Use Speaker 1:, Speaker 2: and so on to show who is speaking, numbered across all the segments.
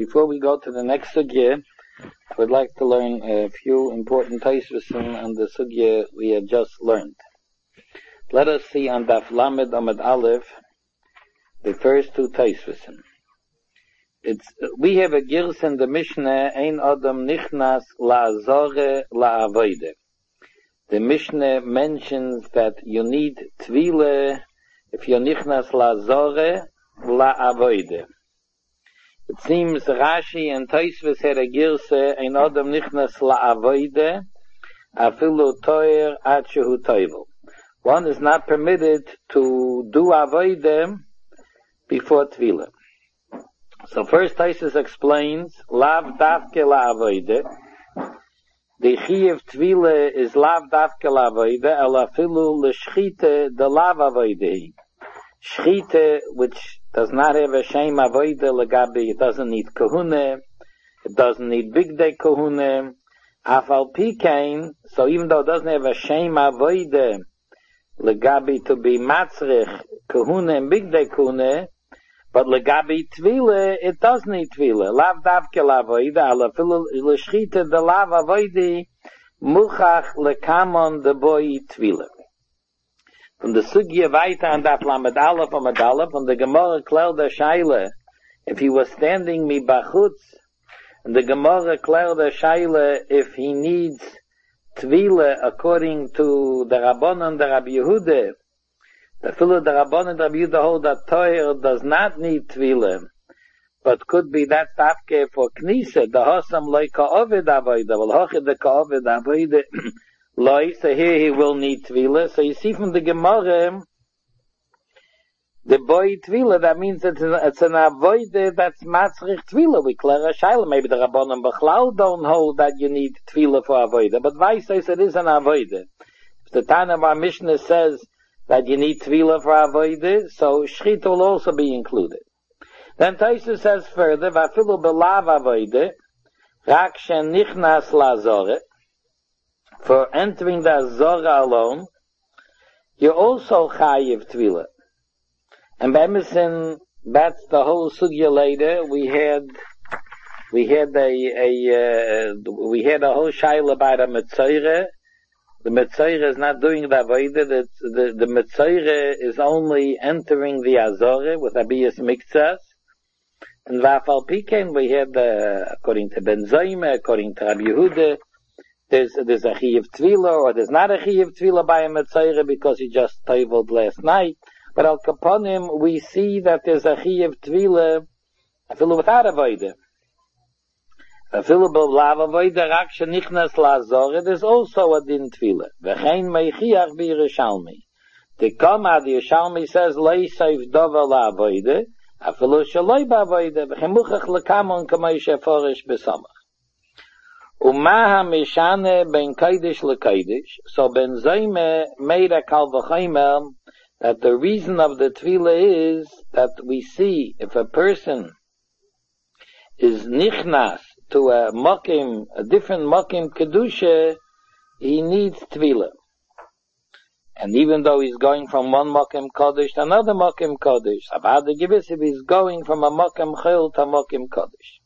Speaker 1: Before we go to the next sugya, I would like to learn a few important taisvisim on the sugya we have just learned. Let us see on Daf Lamed Amud Aleph the first two taisvisim. We have a girs in the Mishnah, Ein Adam Nichnas La'azore La'avoide. The Mishnah mentions that you need tvile if you're Nichnas La'azore La'avoide. It seems Rashi and Tosfos had a girse, Ein Adam Nichnas La'avoide Afilu Toyer Ad Shehu Toivel. One is not permitted to do avoide before tvila. So first Tosfos explains, Lav Davke La'avoide. The Chiyuv tvila is Lav Davke La'avoide, El Afilu L'Shchite De Lav Avoide. Shchite, which does not have a shame avoide legabi, it doesn't need kahune, it doesn't need big day kahune. Afal pikein, so even though it doesn't have a shame avoide legabi to be matzrich kahune and big day kahune, but legabi tvile, it does need tvile. Lav davke lavoide, ala filu l'shchite de lav avoide, muchach lekamon de boi tvile. From the Sugya weiter an Daf Lamed Aleph Amud Aleph, from the Gemara klärd der Shaila, if he was standing mi bachutz, and the Gemara klärd der Shaila, if he needs tvile according to the Rabbanon, the Rabbi Yehuda, the fellow the Rabbanon, the Rabbi Yehuda hold that Toyer does not need tvile, but could be that tafke for Knisa, the Hosam loy ka'ovid avoida, well hochid the ka'ovid avoida, Loi, so here he will need tvila. So you see from the Gemara, the boy tvila, that means it's an avoide that's matzrich tvila. We clear a shaila. Maybe the Rabbanon Bechlau don't hold that you need tvila for avoide. But Vais says it is an avoide. If the Tana of our Mishnah says that you need tvila for avoide, so shchita will also be included. Then Tosfos says further, Vafilu belav avoide, rak shen nichnas lazore. For entering the Azora alone, you're also chayiv tvila. And by Emerson, that's the whole sugya later. We had a whole shaila about a Metzora. The Metzora is not doing the avodah. The Metzora is only entering the Azora with Abiyas Miktsas. And Vafal Pikein, we had, according to Ben Zayme, according to Rabbi Yehuda, there's a chiyuv tvila, or there's not a chiyuv tvila by a metzora because he just toveled last night. But al kaponim, we see that there's a chiyuv tvila, afilu without avodah. Afilu b'lav avodah rak shenichnas la'azore, there's also a din tvila. V'chein meichiach b'Yerushalmi. The Kama, the Yerushalmi says, lei seif dova la'avodah, afilu shaloi ba'avodah, v'chemuchach l'kamon kamei sheforish b'samach. Umaha mishane ben kaidish lekaidish. So Ben Zayme made a kal v'chaymer that the reason of the tvila is that we see if a person is nichnas to a different makim kedusha, he needs tvila. And even though he's going from one makim kodesh to another makim kodesh, about the gibis if he's going from a makim chil to a makim kodesh.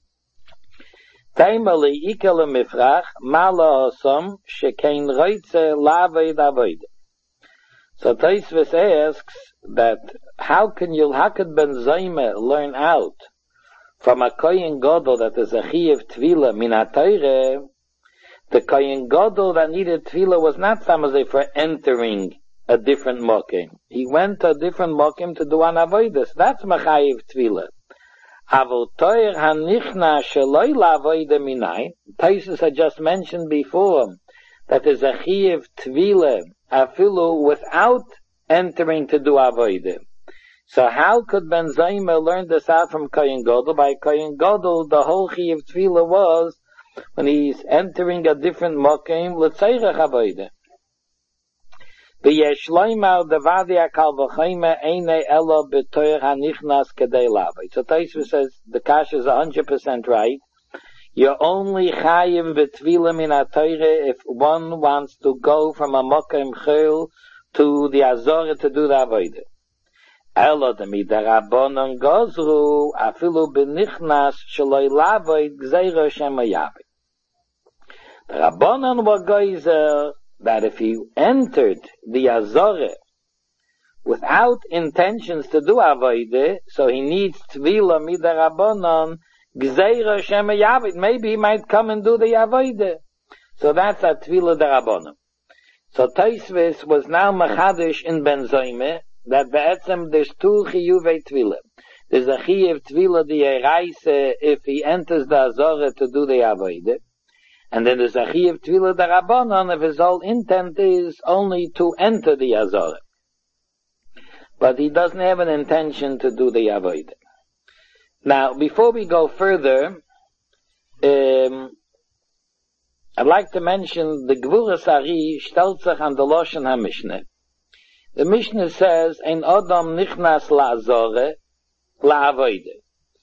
Speaker 1: Taimali ikele mifrach mala osam shekein reitze laved avoid. So Tosfos asks that how could Ben Zayme learn out from a kohen gadol that is a chiyuv tvila min haTorah? The kohen gadol that needed tvila was not samazeh for entering a different mokim. He went to a different mokim to do an avodas. That's machayiv tvila. Avol toyer hanichna sheloi la'avoide minai. Tosfos had just mentioned before that there's a chiyuv tvila afilu without entering to do avoide. So how could Ben Zayme learn this out from kohen gadol? By kohen gadol, the whole chiyuv tvila was when he's entering a different mokim l'tzeirach avoide. V'yesh loymar devadi akal v'chayme eine elo b'toyer hanichnas kedei lavei. So Tosfos says the kasha is 100% right. You're only chayiv b'tvila min haTorah if one wants to go from a mokim chil to the Azorah to do the avodah. Elo de midarabonon gozru, afilu benichnas shaloi lavoid gzeira shemayavi. The Rabbanon were geyser that if he entered the Azorah without intentions to do avodah, so he needs tvila midarabonon gzeira shemayavi. Maybe he might come and do the avodah. So that's a tvila darabonon. So Tosfos was now machadish in Ben Zoyme that be'etzem there's two chiyuvei tvila. There's a chiyuv tvila di'eraisa if he enters the Azorah to do the avodah, and then there's a chiyuv tvila darabonon if his whole intent is only to enter the Azorah, but he doesn't have an intention to do the avodah. Now, before we go further, I'd like to mention the Gvuras Ari stellt sich an the Loshen HaMishnah. The Mishnah says, Ein Odom nichnas la'azoreh la'avodah.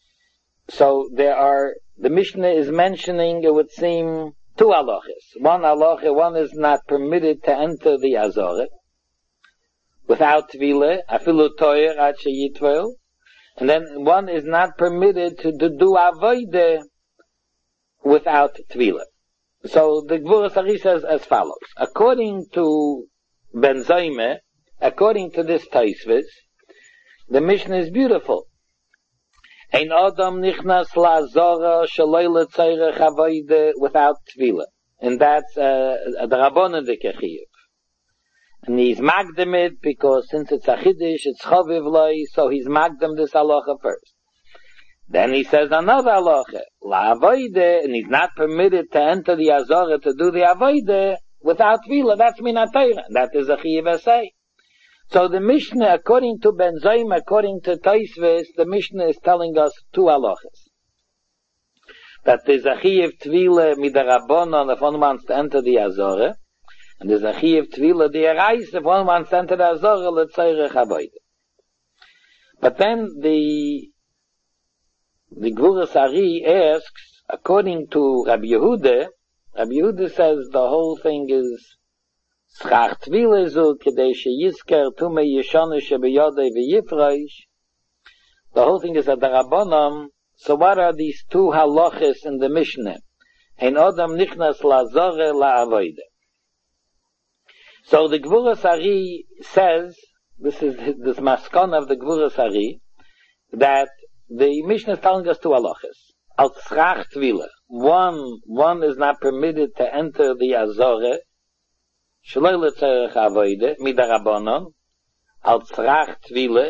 Speaker 1: So the Mishnah is mentioning, it would seem, two halachas. One is not permitted to enter the Azorah without tvila, afilu toyer ad sheyitvel. And then one is not permitted to do avodah without tvila. So the Gvuras Ari says as follows. According to Ben Zoyme, according to this Tosfos, the Mishnah is beautiful. Ein Adam nichnas la'azorah shaloi letzorech avodah without tvila. And that's the Rabbanon de Kechiyuv. And he's magdem it because since it's a chiddush, it's chaviv loi, so he's magdem this halacha first. Then he says another halacha, la'avodah, and he's not permitted to enter the Azorah to do the avodah without tvila. That's minat Torah. That is a chiyuv esay. So the Mishnah, according to Ben Zoyme, according to Tosfos, the Mishnah is telling us two halachas. That there's a chiyuv tvila midarabonon if one wants to enter the Azorah, and there's a chiyuv tvila di'eraisa if one wants to enter the Azorah letzorech avodah. But then the Gvuras Ari asks, according to Rabbi Yehuda says the whole thing is schach tvila zu kedei sheyizker tume yeshana shebeyodei v'yifreish. The whole thing is at the Rabbanon. So what are these two halachas in the Mishnah? Ein Adam nichnas la'azoreh la'avodah. So the Gvuras Ari says, this is this maskon of the Gvuras Ari, that the Mishnah is telling us two halachas. Al tzrach tvila. One is not permitted to enter the Azorah shaloi letzorech avodah midarabonon al tzrach tvila.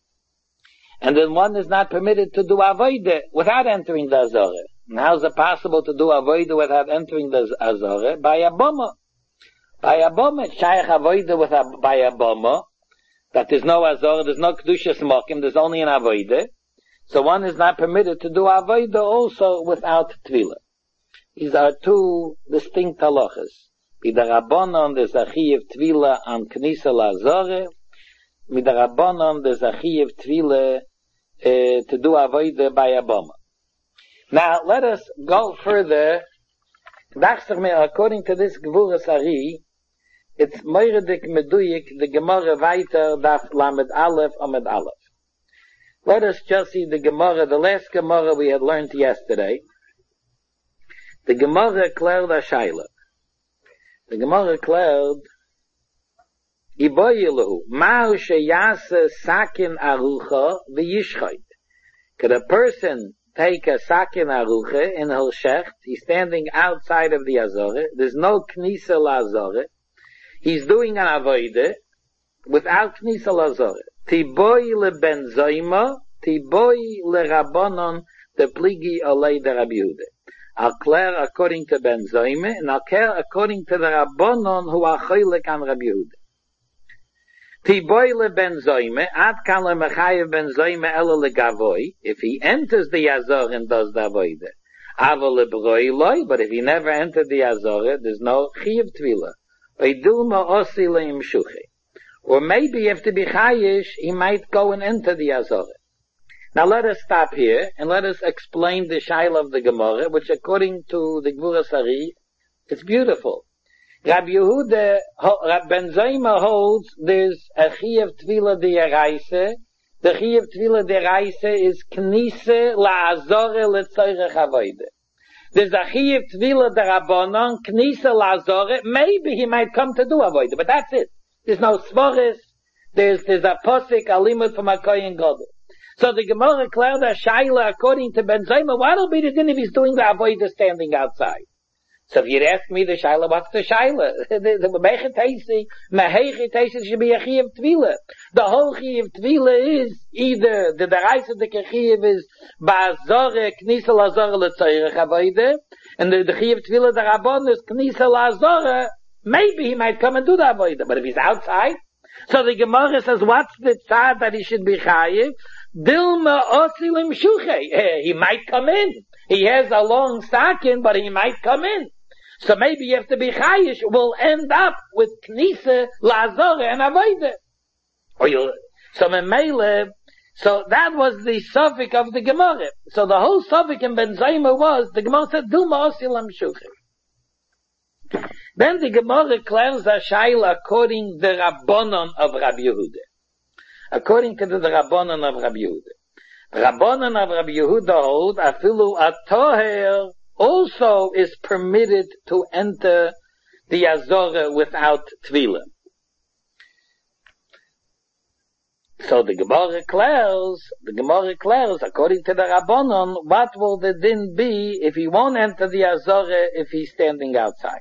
Speaker 1: And then one is not permitted to do avodah without entering the Azorah. And how is it possible to do avodah without entering the Azorah? By a boma. By a boma, shaykh avodah by a boma, that there's no Azorah, there's no kedushas mokim, there's only an avodah. So one is not permitted to do avodah also without tvila. These are two distinct halachas. Midarabonon, there's a chiyuv tvila on knisa la'azorah. Midarabonon, there's a chiyuv tvila to do avodah by a boma. Now, let us go further. According to this Gvuras Ari, it's moiridik meduyik, the Gemara weiter, daf lamed aleph, amid aleph. Let us just see the Gemara, the last Gemara we had learned yesterday. The Gemara cleared a shaila. The Gemara cleared, Iboyilu, ma'u sheyase sakin arucha v'yishchait. Could a person take a sakin arucha in hil shecht? He's standing outside of the Azorah. There's no knisa la'azorah. He's doing an avodah without knisa la'azorah. Tiboi le Ben Zoyme, tiboi le Rabbanon, the pligi olei de Rabbi Yehuda. I'll clear according to Ben Zoyme, and I'll clear according to the Rabbanon who are choylek on Rabbi Yehuda. Tiboi le Ben Zoyme, ad kan le mechayev Ben Zoyme ela le gavoy, if he enters the Azorah and does the avodah. Ava le broi loy, but if he never entered the Azorah, there's no chiyuv tvila. Oidulma osi le imshuchi. Or maybe you have to be chayish, he might go and enter the Azorah. Now let us stop here, and let us explain the shaila of the Gemara, which according to the Gvuras Ari, it's beautiful. Rabbi Yehuda, Ben Zoyme holds there's a chiyuv tvila di'eraisa The Chiyuv Tvila deraisa is Knise la'azore le'tzoirech avoide. There's a Chiyuv Tvila derabanan, Knise la'azore, maybe he might come to do avoide, but that's it. There's no Svoris, there's a posik, a limit from a Kohen Gadol. So the Gemara declared a Shaila according to Ben Zoma, what'll be the din if he's doing the avoide standing outside? So if you'd ask me the Shaila, what's the Shaila? The Mehechet Teisi should be a Chiyuv Tvila. The whole Chiyuv Tvila is either the Deraisa of the Chiyuv is Ba'azore, Knisa Lazore L'Tzoirech Avoide, and the Chiyuv Tvila the Rabban is Knisa Lazore, maybe he might come and do the Avoide, but if he's outside, so the Gemara says, what's the tzad that he should be Chayiv? Dilma Osilim Shuche. He might come in. He has a long stocking, but he might come in. So maybe you have to be chayish. We'll end up with knisa, lazore, and avoide. So that was the suffix of the Gemara. So the whole suffix in Ben Zoma was, the Gemara said, Dilma Osilam Shuche. Then the Gemara declares a shaila according to the Rabbanon of Rabbi Yehuda. According to the Rabbanon of Rabbi Yehuda. Rabbanon of Rabbi Yehuda hold, afilu atoher also is permitted to enter the Azorah without Tvila. So the Gemara declares, according to the Rabbanon, what will the din be if he won't enter the Azorah if he's standing outside?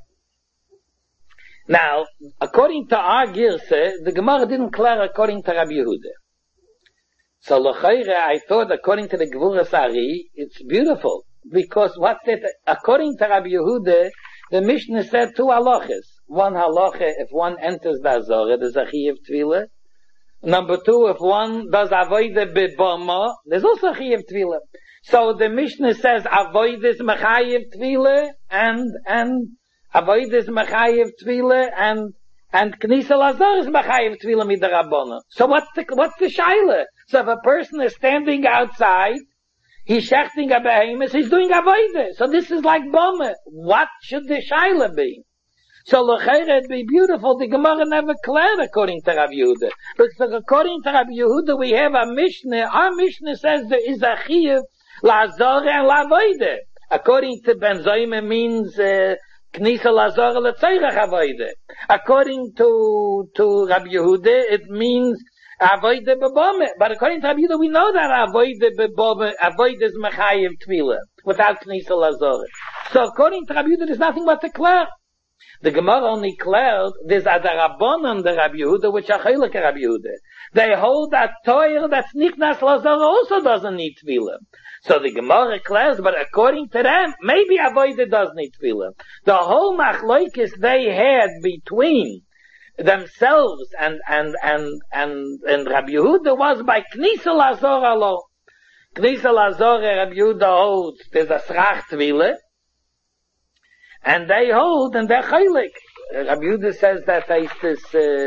Speaker 1: Now, according to our Girse, the Gemara didn't declare according to Rabbi Yehuda. So l'chayre, I thought according to the Gvuras Ari, it's beautiful. Because what's it? According to Rabbi Yehuda, the Mishnah said two halachas. One halacha, if one enters the Azorah, there's a Chiyuv Tvila. Number two, if one does avoide bebama, there's also a Chiyuv Tvila. So the Mishnah says avoid is mechayiv Tvila and avoid is mechayiv Tvila and Knisa Lazor is mechayiv Tvila midarabana. So what's the shaila? So if a person is standing outside, he's shechting a behemoth, he's doing avodah. So this is like bama. What should the shaila be? So l'chayre it'd be beautiful. The Gemara never declared according to Rabbi Yehuda. Because according to Rabbi Yehuda we have a Mishnah. Our Mishnah says there is a chiyuv la'azor and la'avodah. According to Ben Zoma means knisa la'azor l'tzeirach avodah. According to Rabbi Yehuda it means avoid bebome. But according to Rabbi Yehuda, we know that avoid bebome, avoid is mechayiv tvila, without knisa lazore. So according to Rabbi Yehuda, there's nothing but to declare. The Gemara only declared, there's a Rabbanon the Rabbi Yehuda, which are chaylik Rabbi Yehuda. They hold that toyer that's nichnas lazore also doesn't need tvila. So the Gemara declares, but according to them, maybe avoid does need tvila. The whole machlokes they had between themselves and Rabbi Yehuda was by Knisa Lazor alone. Knisa Lazor, Rabbi Yehuda holds, there's a srach tvile, and they hold, and they're chaylik. Rabbi Yehuda says that there's this,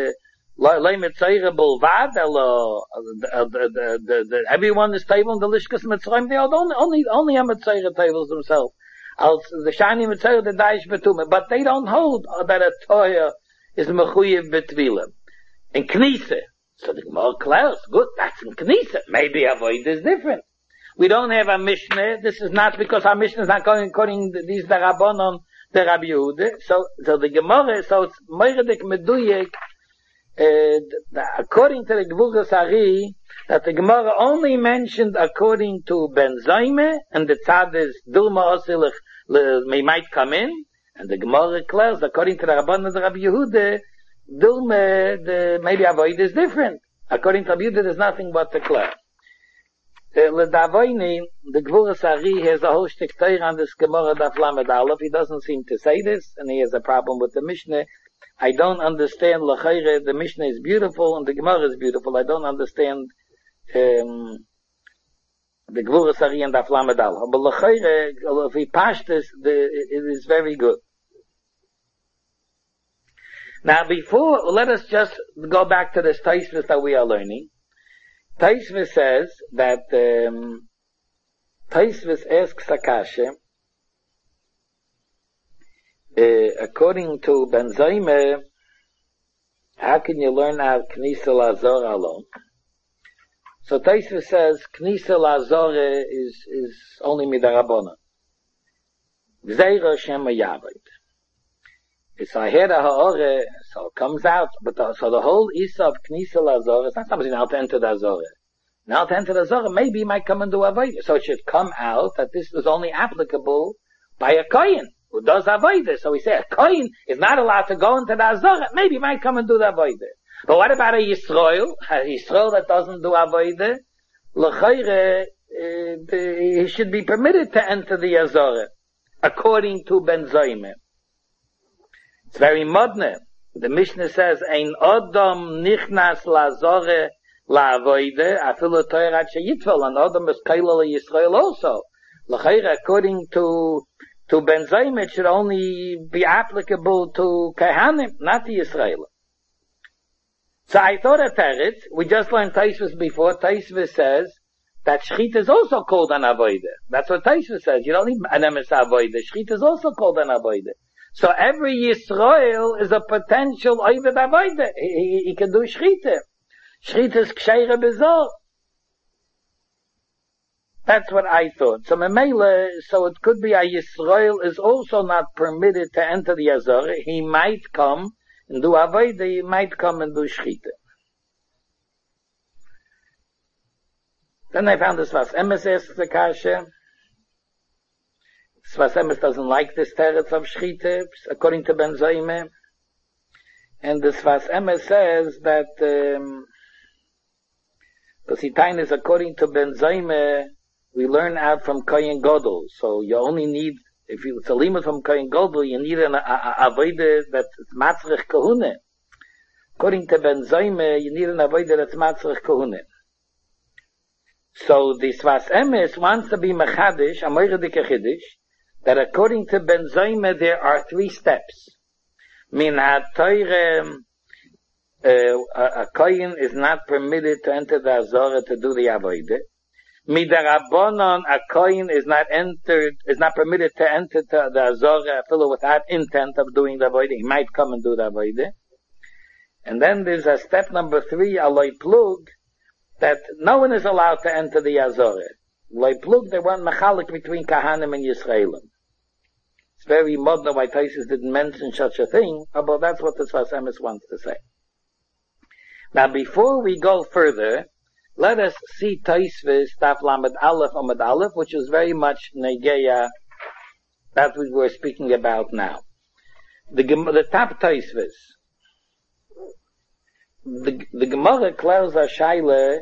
Speaker 1: everyone is table in the Lishkas Mitzrayim, they only have Mitzrayim tables themselves. The shiny Mitzrayim, the Daish Betumah, but they don't hold that a Torah is mechuyev betvila. In Knisa. So the Gemara declares, good, that's in Knisa. Maybe avoid is different. We don't have a Mishnah. This is not because our Mishnah is not going according to these the Rabbanon, the Rabbi Yehuda. So the Gemara, so it's Meiradik Meduyek, according to the Gvuras Ari, that the Gemara only mentioned according to Ben Zoma, and the tzad is Dilma Osilach, may might come in, and the Gemara declares, according to the Rabbanon of Rabbi Yehuda, Dilma, maybe avoid is different. According to Rabbi Yehuda, there's nothing but to declare. L'davoini, the Gvuras Ari has a whole shtick teir on this Gemara Daf Lamed Aleph. He doesn't seem to say this, and he has a problem with the Mishnah. I don't understand l'chayre. The Mishnah is beautiful and the Gemara is beautiful. I don't understand the Gvuras Ari and Daf Lamed Aleph. But l'chayre, if he pashed this, it is very good. Now, let us just go back to this Taisvis that we are learning. Taisvis says that, Taisvis asks Akasha, according to Ben Zoma, how can you learn out Knisa Lazor alone? So Taisva says, Knisa Lazore is only Midarabona. Gzeira Shema Yavit. It's Ahera Ha'ore, so it comes out, but so the whole Isa of Knisa Lazore, it's not somebody now to enter the Azore. Now to enter the Azore, maybe he might come and do Avodah. So it should come out that this is only applicable by a Kohen who does Avodah. So we say a Kohen is not allowed to go into the Azore, maybe he might come and do the Avodah. But what about a Yisrael? A Yisrael that doesn't do Avodah? L'chayre, he should be permitted to enter the Azore, according to Ben Zoyme. It's very modern. The Mishnah says, Ein Odom nichnas la'azore la'avoide, afilu toirat sheyitvel, and Odom is kaila Yisrael also. L'chayre, according to Ben Zoyme, it should only be applicable to Kehanim, not to Yisrael. So I thought at Teretz, we just learned Taisvus before. Taisvus says that Shchita is also called an Avodah. That's what Taisvus says. You don't need an emes Avodah. Shchita is also called an Avodah. So every Yisrael is a potential Oived Avodah. He can do Shchita. Shchita is Ksheira Bezor. That's what I thought. So Memele, so it could be a Yisrael is also not permitted to enter the Azor. He might come and do Avodah, he might come and do Shchita. Then I found this Sfas Emes asks the Kasha. Sfas Emes doesn't like this teretz of Shchita, according to Ben Zoyme. And the Sfas Emes says that, the Sitain is according to Ben Zoyme, we learn out from Kohen Gadol. So you only need, if it's a limit from Kohen Gadol, you need an avodah that's matzrich kahune. According to Ben Zoyme, you need an avodah that's matzrich kahune. So the Sfas Emes wants to be mechadish, amoyre dike chidish, that according to Ben Zoyme there are 3 steps. Min ha-toire, a kohen is not permitted to enter the Azorah to do the avodah. Midarabonon, a kohen is not permitted to enter to the Azorah without intent of doing the avodah. He might come and do the avodah. And then there's a step number 3, aloi plug, that no one is allowed to enter the Azorah. Aloi plug, there weren't mechalik between Kahanim and Yisraelim. It's very modern why Taisus didn't mention such a thing, but that's what the Sfas Emes wants to say. Now before we go further, let us see Taisvis Taf Lamed Aleph Amud Aleph, which is very much Negeya that we were speaking about now. The top Taisvis. The Gemara clears a shaila,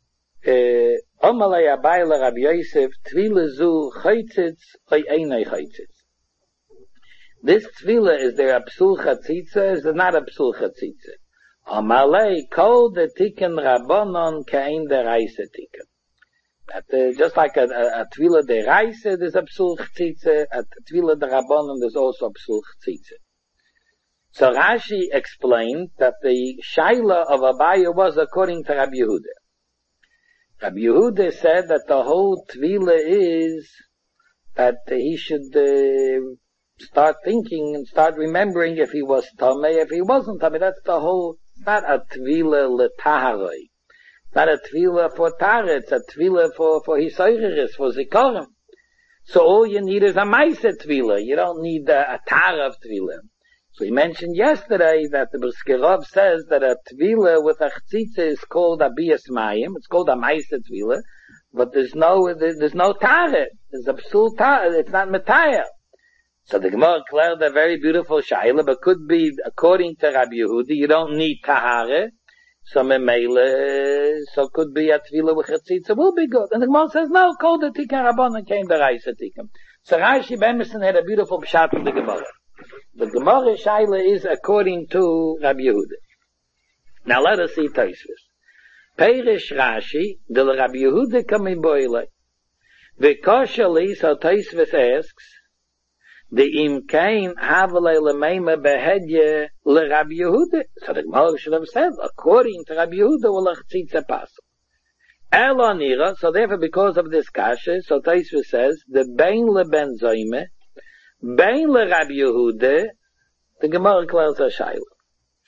Speaker 1: Omalei Abayla Rabbi Yosef, Tvila zu chaytzitz, oy einay chaytzitz. This Tvila, is there a psul chatzitza, is there not a psul chatzitza? Amalei kol de tikkun rabbanon kein de reise tikkun. Just like a tvila de reise, there's a psul chatzitza, a tvila de rabbanon, there's also a psul chatzitza. So Rashi explained that the shaila of Abaya was according to Rabbi Yehuda. Rabbi Yehuda said that the whole tvila is that he should start thinking and start remembering if he was tamei, if he wasn't tamei. That's the whole. It's not a tvila letaharoi. It's not a tvila for tara. It's a tvila for hisoiris, for zikarim. So all you need is a maisa tvila. You don't need a tara of tvila. So he mentioned yesterday that the Briskirov says that a tvila with a chtzitza is called a bias mayim. It's called a maisa tvila, but there's no tara. There's a psul tara. It's not metayah. So the Gemara declared a very beautiful shaila, but could be according to Rabbi Yehuda, you don't need tahara. So memele, so could be a tvila with chatzitza will be good. And the Gemara says no, called the tikkun rabbanon came the reisa tikkun. So Rashi Bemerson had a beautiful pshat in the Gemara. The Gemara shaila is according to Rabbi Yehuda. Now let us see Taisvis. Perish Rashi, the Rabbi Yehuda coming boile. V'koshali, so Taisvis asks, the imkain havale lemeima behedye le Rabbi Yehuda. So the Gemara should have said, according to Rabbi Yehuda, will a chtzitza pass. Elonira, so therefore because of this kasha, so Taisvis says, the bein le ben zoyme, bein le Rabbi Yehuda, the Gemara declares a shaila.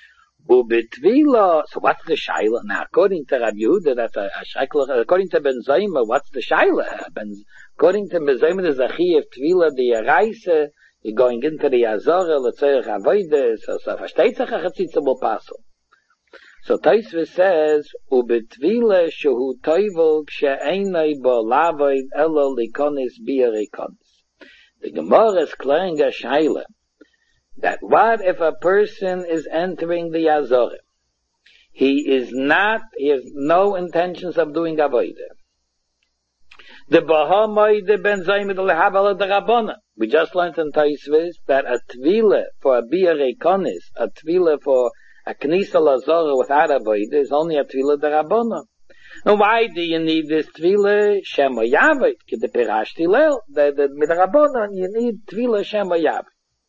Speaker 1: Ubetvila, so what's the shaila? Now, according to Rabbi Yehuda, that's a shaila. According to Ben Zayma, what's the shaila? According to Ben Zayma, the Zachi of Tvila, the Reise, you're going into the Azora, L'tzerech Avoide, so versteht sich a Chatzitza will passel. So Taisvis says, Ubetvila shehu toivel kshe'einai bo lavoid elo likonis bi'arikonis. The Gemara is clearing a shaila that what if a person is entering the Azora? He has no intentions of doing Avodah. The Bahamoide ben Zaymed lehabala the Rabbana. We just learned in Taisvis that a tvila for a bi'arekonis, a tvila for a knisa lazora without Avodah is only a tvila the Rabbana. And why do you need this tvila? Shema Yavit, ki the pirashti lel, the Rabbana, you need tvila Shema Yavit.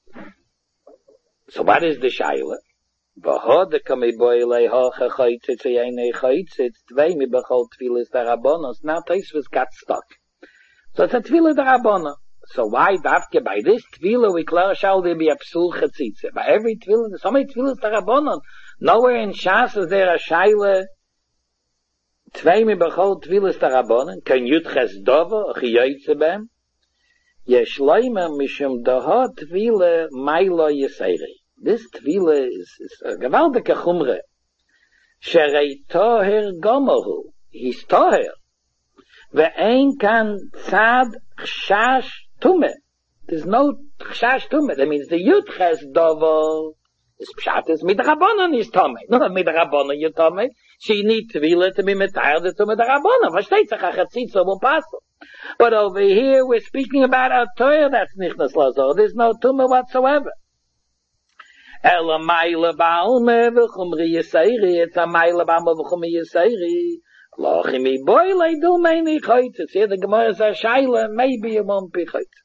Speaker 1: So what is the shaila? V'hoda kami boile hoche chaytzitz yeinei chaytzitz tvei mi bechol tfilas darabonos. Now Taisvis got stuck. So it's a tvila darabona. So why dafke by this tvila we clear shall there be a psul chatzitze? By every tvila, there's so many tfilas darabonon. Nowhere in Shas is there a shaila tvei mi bechol tfilas darabonon. Kan yut chesdova chiyotze bem? Yesh loima mishum daha tvila mailo yiseri. This tvila is a gewaltige chumre. Sherei toher gomohu. He's toher. Ve'ein kan tzad chshash tume. There's no chshash tume. That means the yud chesdova is pshat is midrabanon is tome. No, midrabanon you tome. She need tvila to be metayr to midrabanon. Versteht sich a chatzitza will pass. But over here we're speaking about a toyer that's nichnas lazor. There's no tume whatsoever. Ela maile baume v'chumri yisayri. It's a maile baume v'chumri yisayri. Lochimi boile do meini chaytzitz. Here the Gemara says shaila, maybe it won't be chaytzitz.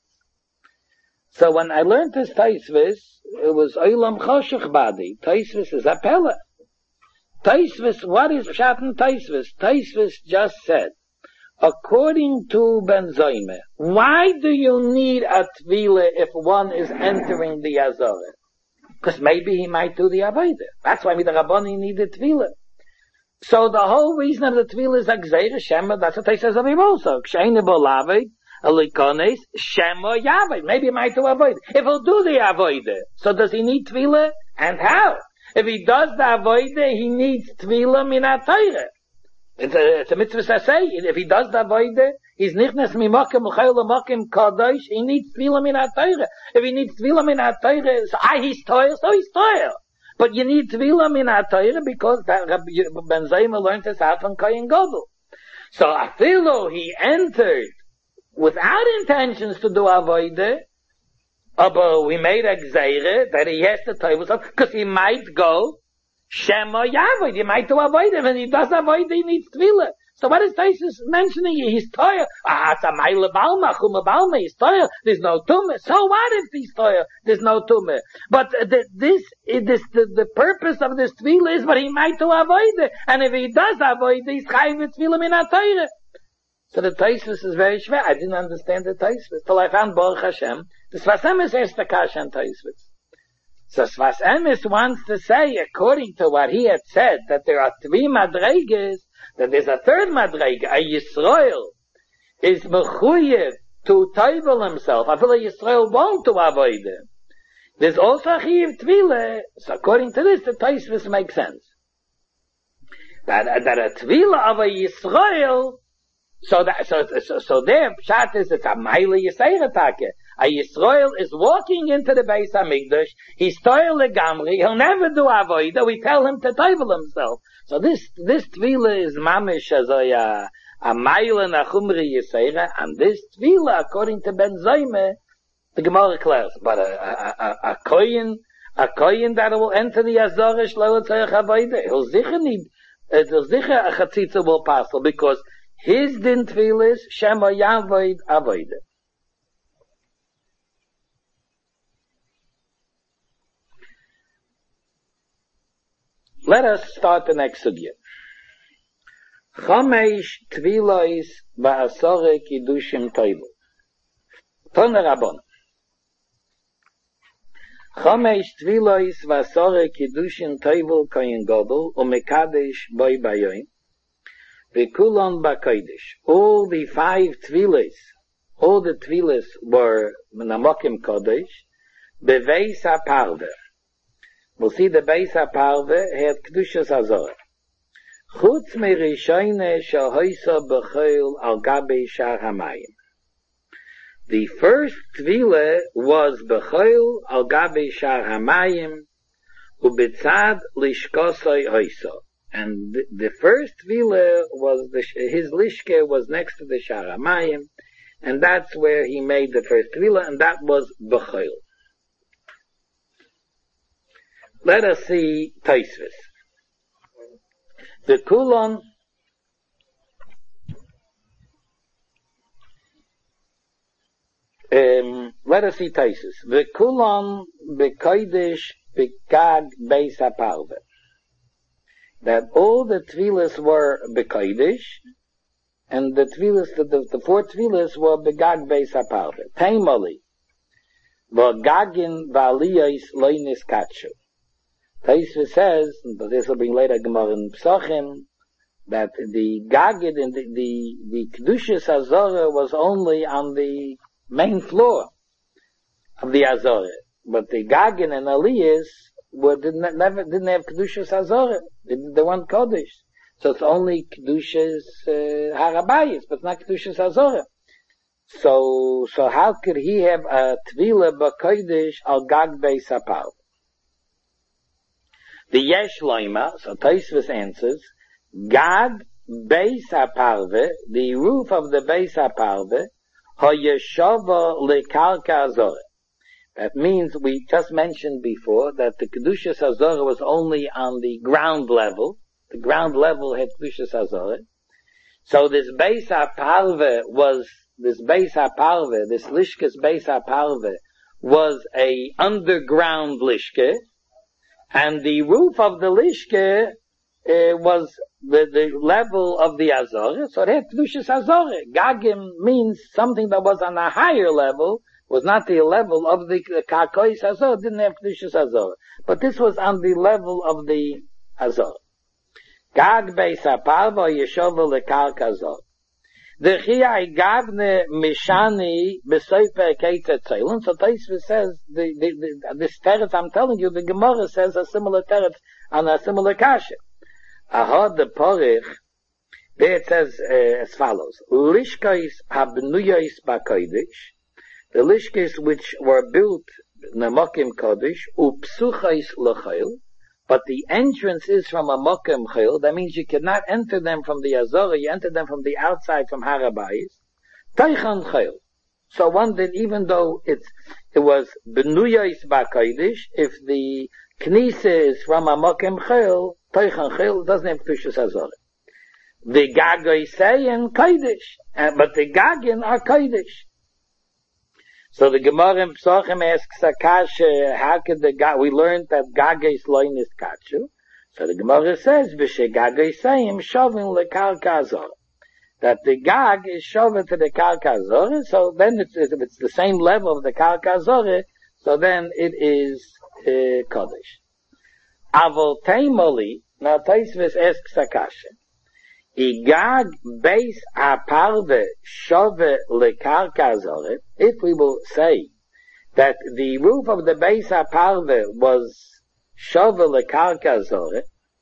Speaker 1: So when I learned this Taisvis, it was Olam Choshech Badi. Taisvis is a pella. Taisvis, what is Pshat in Taisvis? Taisvis just said, according to Ben Zayme, why do you need a tvila if one is entering the Azorah? Because maybe he might do the Avodah. That's why the Rabbani needed tvila. So the whole reason of the tvila is Gzeira Shema. That's what Taisvis says of him also. Ksheine bo lavid, alikones, Shema Yaved. Maybe he might do Avodah. If he'll do the Avodah, so does he need tvila? And how? If he does the Avodah, he needs tvila minat Torah. It's a mitzvah to say. If he does the Avodah, he's nichnas mimakim l'chayil l'makim kadosh. He needs tvila minat Torah. If he needs tvila minat Torah, so he's Torah, so he's Torah. But you need tvila minat Torah because Ben Zayma learned this out from Kohen Gadol. So afilu he entered without intentions to do Avodah, but we made a gzeire that he has to tell himself because he might go Shema Yavod. He might do Avodah. When he does Avodah, he needs tvila. So what is Taisus mentioning here? He's toyer. It's a maile balma, chuma balma. He's toyer. There's no tumah. So what if he's toyer? There's no tumah. But the purpose of this tvila is, but he might do Avodah. And if he does Avodah, he's chayiv with tvila min ha-Torah. So the Taisus is very schwer. I didn't understand the Taisus till I found Baruch Hashem. The Sfas Emes is the Kasha and Taisus. So Sfas Emes wants to say, according to what he had said, that there are three madreges, that there's a third madrege. A Yisrael is mechuyev to toivel himself. I feel like Yisrael won't to avoid him. There's also a chiv tvila. So according to this, the Taisus makes sense. That a tvila of a Yisrael. So there, pshat is it's a maile Yisrael take. A Yisrael is walking into the Beis Hamikdash. He's toil legamri. He'll never do avodah. We tell him to toivel himself. So this tvila is mamish as a maile nachumri Yisrael, and this tvila, according to Ben Zayme, the Gemara declares, but a kohen that will enter the Azorish lo tzarech avodah, he'll sicher a chatzitza will pass, because his din tvila is Shema Yavod avodah. Let us start the next sugya. Chamesh tvilois ba'asore kiddushim toivu. Ton Rabbon. Chomesh Tvilois Vasore Kiddushin Toivel Koyin Godel Umekadesh Boy Bayoim Vikulon Bakoidish. All the 5 Tvilos, all the Tvilos were Namokim Kodesh, Beveis HaParve. We'll see the Beis HaParve had Kedushas Hazorah. Chutz merishoyne shahoysa b'choil al gabe shar hamayim. The first tvila was b'choil al gabe shar hamayim ubetzad lishkosoi hoysa. And the first tvila was his lishke was next to the shar hamayim, and that's where he made the first tvila, and that was b'choil. Let us see Tosfos. The Kulon, let us see Tosfos. The Kulon bekoidish bekag beis haparve. That all the tvilas were bekoidish, and the tvilas, the 4 tvilas were begag beis haparve. Taimali, v'gagin v'aliyos loinis katshu. Tosfos says, but this will bring later Gemara in Psachim, that the Gagid and the Kedushas Hazorah was only on the main floor of the Hazorah. But the Gagin and Aliyas didn't have Kedushas Hazorah. They weren't Kodesh. So it's only Kedushas Harabayis, but not Kedushas Hazorah. So how could he have a Tvila B'Kodesh al Gag Beis HaParve? The Yesh Loima, so Tosfos answers, Gag Beis HaParve, the roof of the Beis HaParve, Hoyeshova Lekarka Hazorah. That means, we just mentioned before, that the Kedushas Hazorah was only on the ground level. The ground level had Kedushas Hazorah. So this Beis HaParve this Lishkas Beis HaParve, was a underground Lishke, and the roof of the Lishke was the level of the Hazorah, so it had Kedushas Hazorah. Gagim means something that was on a higher level, was not the level of the Karkois Hazorah, didn't have Kedushas Hazorah. But this was on the level of the Hazorah. Gag Beis HaParve Yeshova Lekarka Hazorah. The Chiyai Gavne Mishani Besoiper Keita Tzeilin. So Tosfos says, this teretz I'm telling you, the Gemara says a similar teretz on a similar kasha. Ahad the Porich, there it says as follows: Lishkais Habnuyais Bakoidish, the Lishkais which were built Namokim Kodesh, Upsuchais L'Chayil, but the entrance is from a Mokem Chil. That means you cannot enter them from the Hazorah, you enter them from the outside from Harabayis. Teichan Chil. So one that even though it was Benuyais Bakoidish, if the Knisa is from a Mokem Chil, Teichan Chil doesn't have Kedushas Hazorah. The Gagoi say in Kodesh, but the Gagin are Kodesh. So the Gemara in Psachim asks Akasha, how could we learned that Gagais loin is Kachu. So the Gemara says, V'she Gagais sayim shovin lekarka Hazorah. That the Gag is shovin to the Karka Hazorah, so then if it's the same level of the Karka Hazorah, so then it is Kodesh. Avol Teimoli, now Tosfos asks Akasha, Igag Beis HaParve Shove Lekarka Hazorah. If we will say that the roof of the Beis HaParve was Shove Lekarka Hazorah,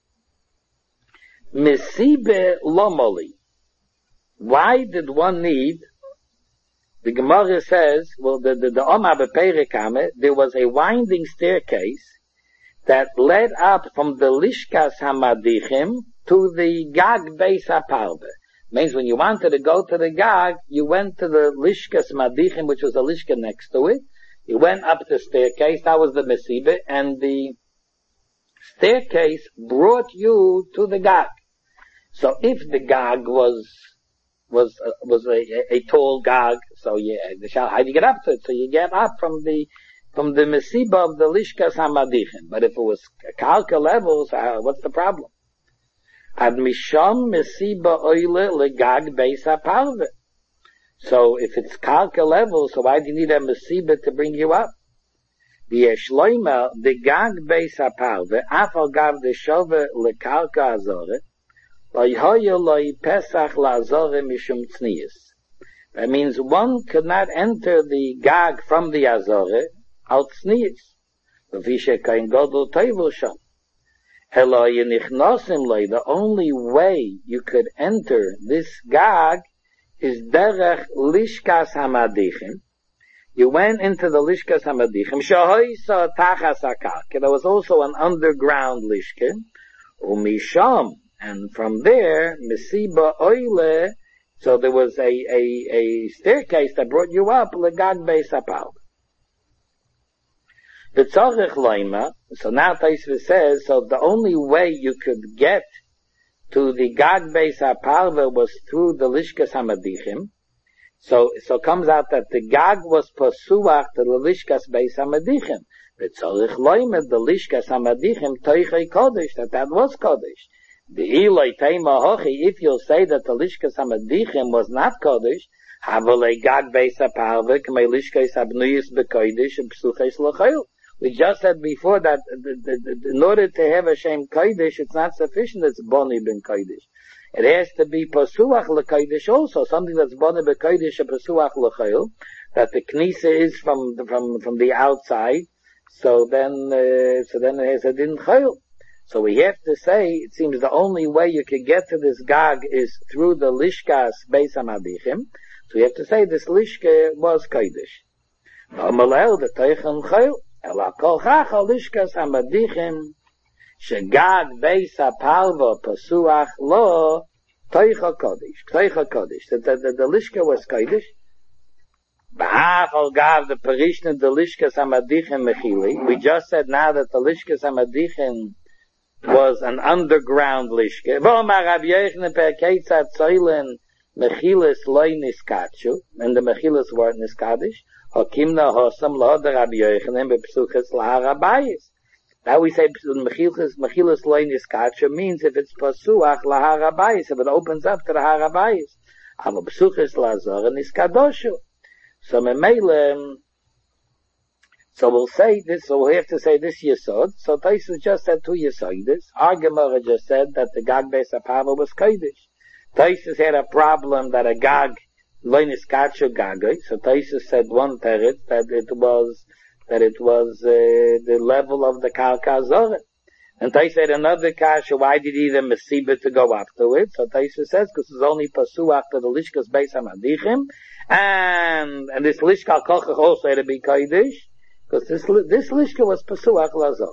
Speaker 1: Mesibe Lomoli. Why did one need? The Gemara says, well, the Omar Beperikame, there was a winding staircase that led up from the Lishkas Hamadichim to the Gag Beis HaParve. Means when you wanted to go to the Gag, you went to the Lishkas Madichim, which was a Lishka next to it. You went up the staircase, that was the Mesibe, and the staircase brought you to the Gag. So if the Gag was a tall Gag, so how do you get up to it? So you get up from the Mesiba of the Lishkas Hamadichim. But if it was Karka level, so what's the problem? Ad misham mesiba oile legag beis haparve. So if it's Karka level, so why do you need a mesiba to bring you up? V'yeshloima the gag beis haparve afal gav the shove lekarka azore loyhoyo loy pesach laazore mishum tznius. That means one could not enter the gag from the azore out tznius. V'vishe kain godol toivel sham. The only way you could enter this gag is derech lishkas hamadichim. You went into the lishkas hamadichim. Shahoisa tachas hakak. There was also an underground lishka. Umisham, and from there, mesiba oile. So there was a staircase that brought you up legag beis hapal. So now Taisva says, so the only way you could get to the Gag Beis HaParva was through the Lishkas HaMadichim. So comes out that the Gag was pasuach to the Lishkas Beis HaMadichim. V'tzorich loimed the Lishkas HaMadichim toichei kodesh, that was kodesh. The Eloi Teima Hochi, if you'll say that the Lishkas HaMadichim was not kodesh, havolei Gag Beis HaParva k'mei Lishkas HaBnuyis b'kodesh and psuches l'chayil. We just said before that in order to have a Shem Kodesh, it's not sufficient it's Boni ben Kodesh. It has to be Pasuach l'Kodesh also, something that's Boni ben Kodesh and Pasuach l'Chayil, that the Knisa is from the outside, so then it has a Din Chayil. So we have to say, it seems the only way you can get to this Gag is through the Lishkas Beis HaMadichim, so we have to say this Lishka was Kodesh. Amalel, the Teichen Chayil. Ela kol chacha lishkas hamadichim shegag beis hapalva pasuach lo toicha kodesh. The lishka was kodesh. Ba'afal gav the parishna the lishkas hamadichim mechili. We just said now that the lishkas hamadichim was an underground lishka. V'omar Rabbi Yochanan per keitzad tzoylen mechilas loy niskachu, and the mechilas were niskadish. Hakimna hosam lahad Rabbi Yochanan bepsuches laharabayis. Now we say mechilas loy niskachu means if it's pasuach laharabayis, if it opens up to the harabayis. Ama psuches lahazor niskadoshu. So memele. So we'll say this. So we have to say this yesod. So Taisus just said two yesodas. Our Gemara just said that the Gag Beis HaParva was kodesh. Taisus had a problem that a Gag loinis kacho Gagoi. So Taisus said one teretz that it was the level of the Karka Zoret. And Taisus said another kasha. Why did he then mesiba to go up to it? So Taisus says because it's only pasu after the lishkas beis hamadichim, and this lishka kochach also had to be kodesh. Because this lishka was pasuach lazor.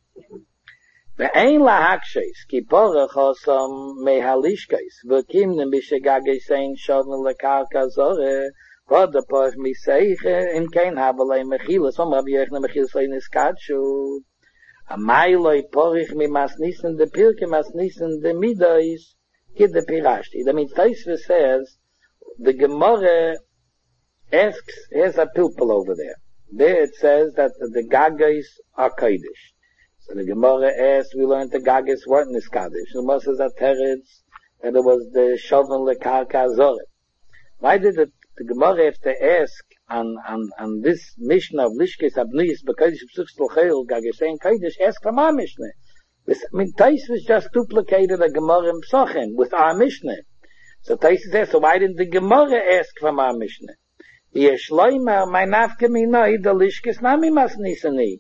Speaker 1: Ve'ein lahakshes ki porach hosam mehalishkes v'kimnim b'shegagesein shodn lekarka zore v'od porach miseiche im kein havelei mechilas om Rabbi Yochanan mechilas leinis kadshu amayloi porach mi masnisen de pirke masnisen de midois kid de pirashti. That means Taisva says the Gemara asks, here's a pilpul over there. There it says that the Gagos are Kodesh. So the Gemara asks, we learned the Gagos weren't Niskadish. The Gemara says that Teretz, and it was the Shovan Lekarka Zoret. Why did the Gemara have to ask on this Mishnah of Lishkes Abnuyis, because Psuchs L'Chayil, Gagos saying Kodesh, ask from our Mishnah. I mean, Tais was just duplicated a Gemara in Psochim with our Mishnah. So Tais says, so why didn't the Gemara ask from our Mishnah? Yeshloimer, my nafkemina, the lishkes nami mas nisani.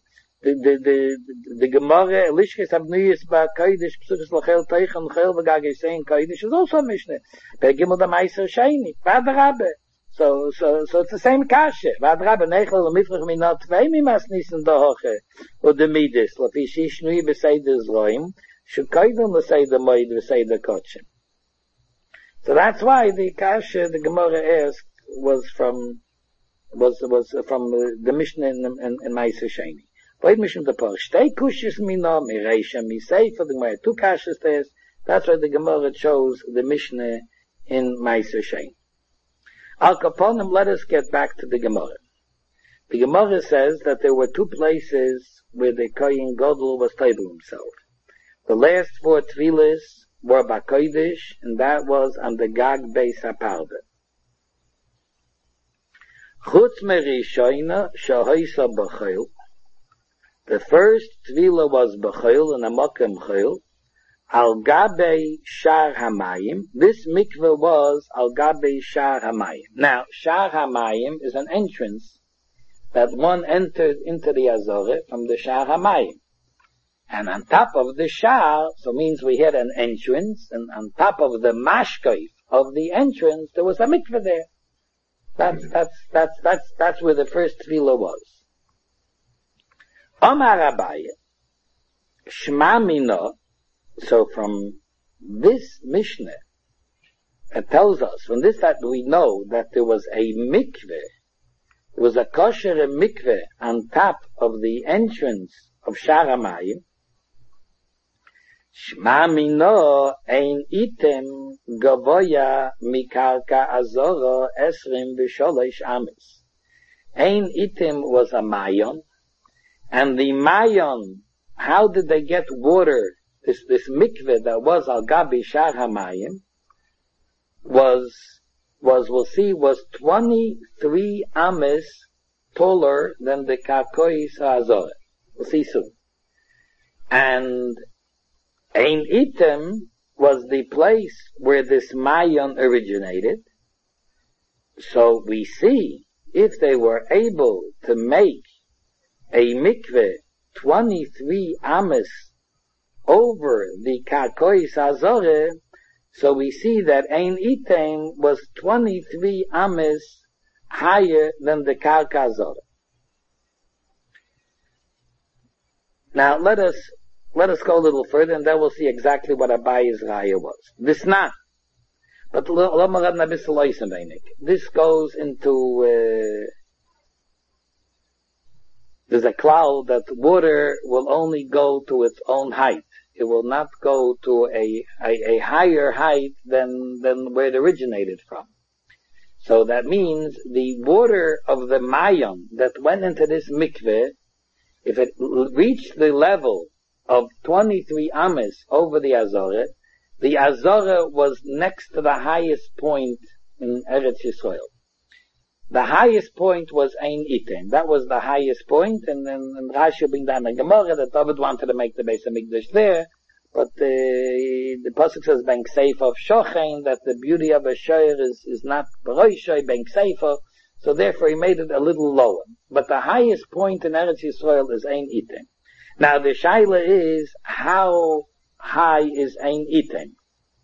Speaker 1: The Gemara, lishkes abnuyis ba kodesh, psuchas l'chel teichan, chel v'gagesein kodesh, is also a Mishnah. Begimel da meiser shayni, vad rabbe. So it's the same kasha. Vad rabbe, nechel l'mifrach minat tvei mas nisan da hoche, or the midis, lafi shishnui b'seid zloim, shukaydon l'seid the moed v'seid the kotchim. So that's why the kasha, the Gemara asked, was from the Mishnah in Meiser Sheni. Wait, Mishnah the Parsh. Stay kushis mina mireisha misei for the Gemara. Two kashas there. That's why the Gemara chose the Mishnah in Meiser Sheni. Al Kaponim, let us get back to the Gemara. The Gemara says that there were two places where the Kohen Gadol was table himself. The last four tefillas were Bakodesh, and that was on the Gag Beis HaParva. Chutz merishoyna shahoisa b'chayil. The first tvila was b'chol in a mokem chol, al gabe shar hamayim. This mikveh was al gabe shar hamayim. Now, shar hamayim is an entrance that one entered into the Azorah from the shar hamayim. And on top of the shar, so means we had an entrance, and on top of the mashkoif of the entrance, there was a mikveh there. That's where the first tefillah was. Omar Abaye, Shma Mino. So from this Mishnah, it tells us, from this that we know that there was a mikveh, there was a kosher mikveh on top of the entrance of Shar HaMayim. Shma Mino ein item gavoya mikarka azoro esrim v'sholosh ames. Ein item was a mayon, and the mayon, how did they get water? This mikveh that was al gabi shar hamayim we'll see, was 23 ames taller than the karkois ha'azorah. We'll see soon. And Ein Item was the place where this mayon originated. So we see, if they were able to make a mikveh 23 ames over the karkois ha'azorah, so we see that Ein Item was 23 ames higher than the karka ha'azorah. Now let us go a little further, and then we'll see exactly what Abaye's raya was. This not. But this goes into, there's a cloud that water will only go to its own height. It will not go to a higher height than where it originated from. So that means the water of the mayon that went into this mikveh, if it reached the level of 23 ames over the Azorah was next to the highest point in Eretz Yisrael. The highest point was Ein Item. That was the highest point, and then Rashi brings down the Gemara that David wanted to make the Beis HaMikdash there, but the pasuk says Bank Sefer of Shochen, that the beauty of a shoyer is not Baroishoy, Bank Sefer, so therefore he made it a little lower. But the highest point in Eretz Yisrael is Ein Item. Now the shaila is, how high is Ein Item?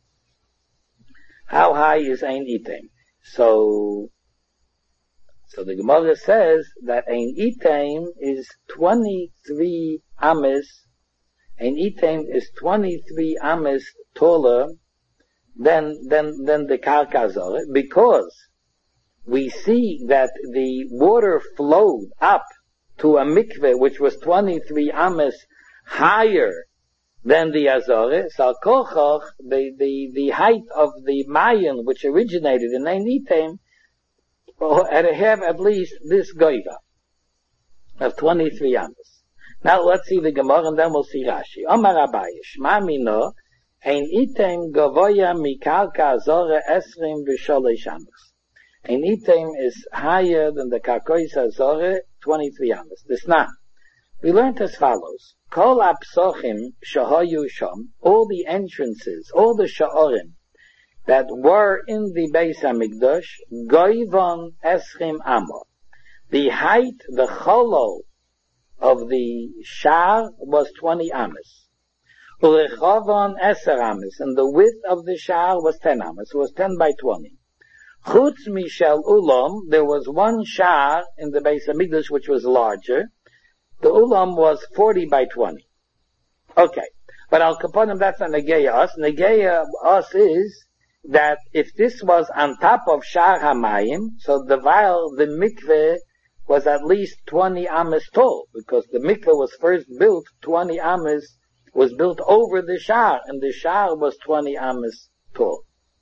Speaker 1: How high is Ein Item? So the Gemara says that Ein Item is 23 ames. Ein Item is 23 ames taller than the karka ha'azorah, because we see that the water flowed up to a mikveh which was 23 ames higher than the Azorah. So kochach, the height of the mayon which originated in Ein Item, had to have at least this goiva of 23 ames. Now let's see the Gemara, and then we'll see Rashi. Omar Abaye, Shma Mino, Ein Item gavoya mikarka Azorah esrim v'sholosh ames. Ein Item is higher than the karkois ha'azorah, 23 ames. This now, we learned as follows: Kol apsochim shahayu sham, all the entrances, all the sha'orim that were in the Beis HaMikdash, goivon eschim amo. The height, the cholo of the shar was 20 ames. Urechovon eser ames, and the width of the shar was 10 ames. It was 10 by 20. Chutz mishel ulam, there was one shar in the Beis HaMikdash which was larger. The ulam was 40 by 20. Okay. But al kaponim, that's not negeya us. Negeya us is that if this was on top of shar hamayim, so the mikveh was at least 20 ames tall, because the mikveh was first built, 20 ames was built over the shar, and the shar was 20 ames tall.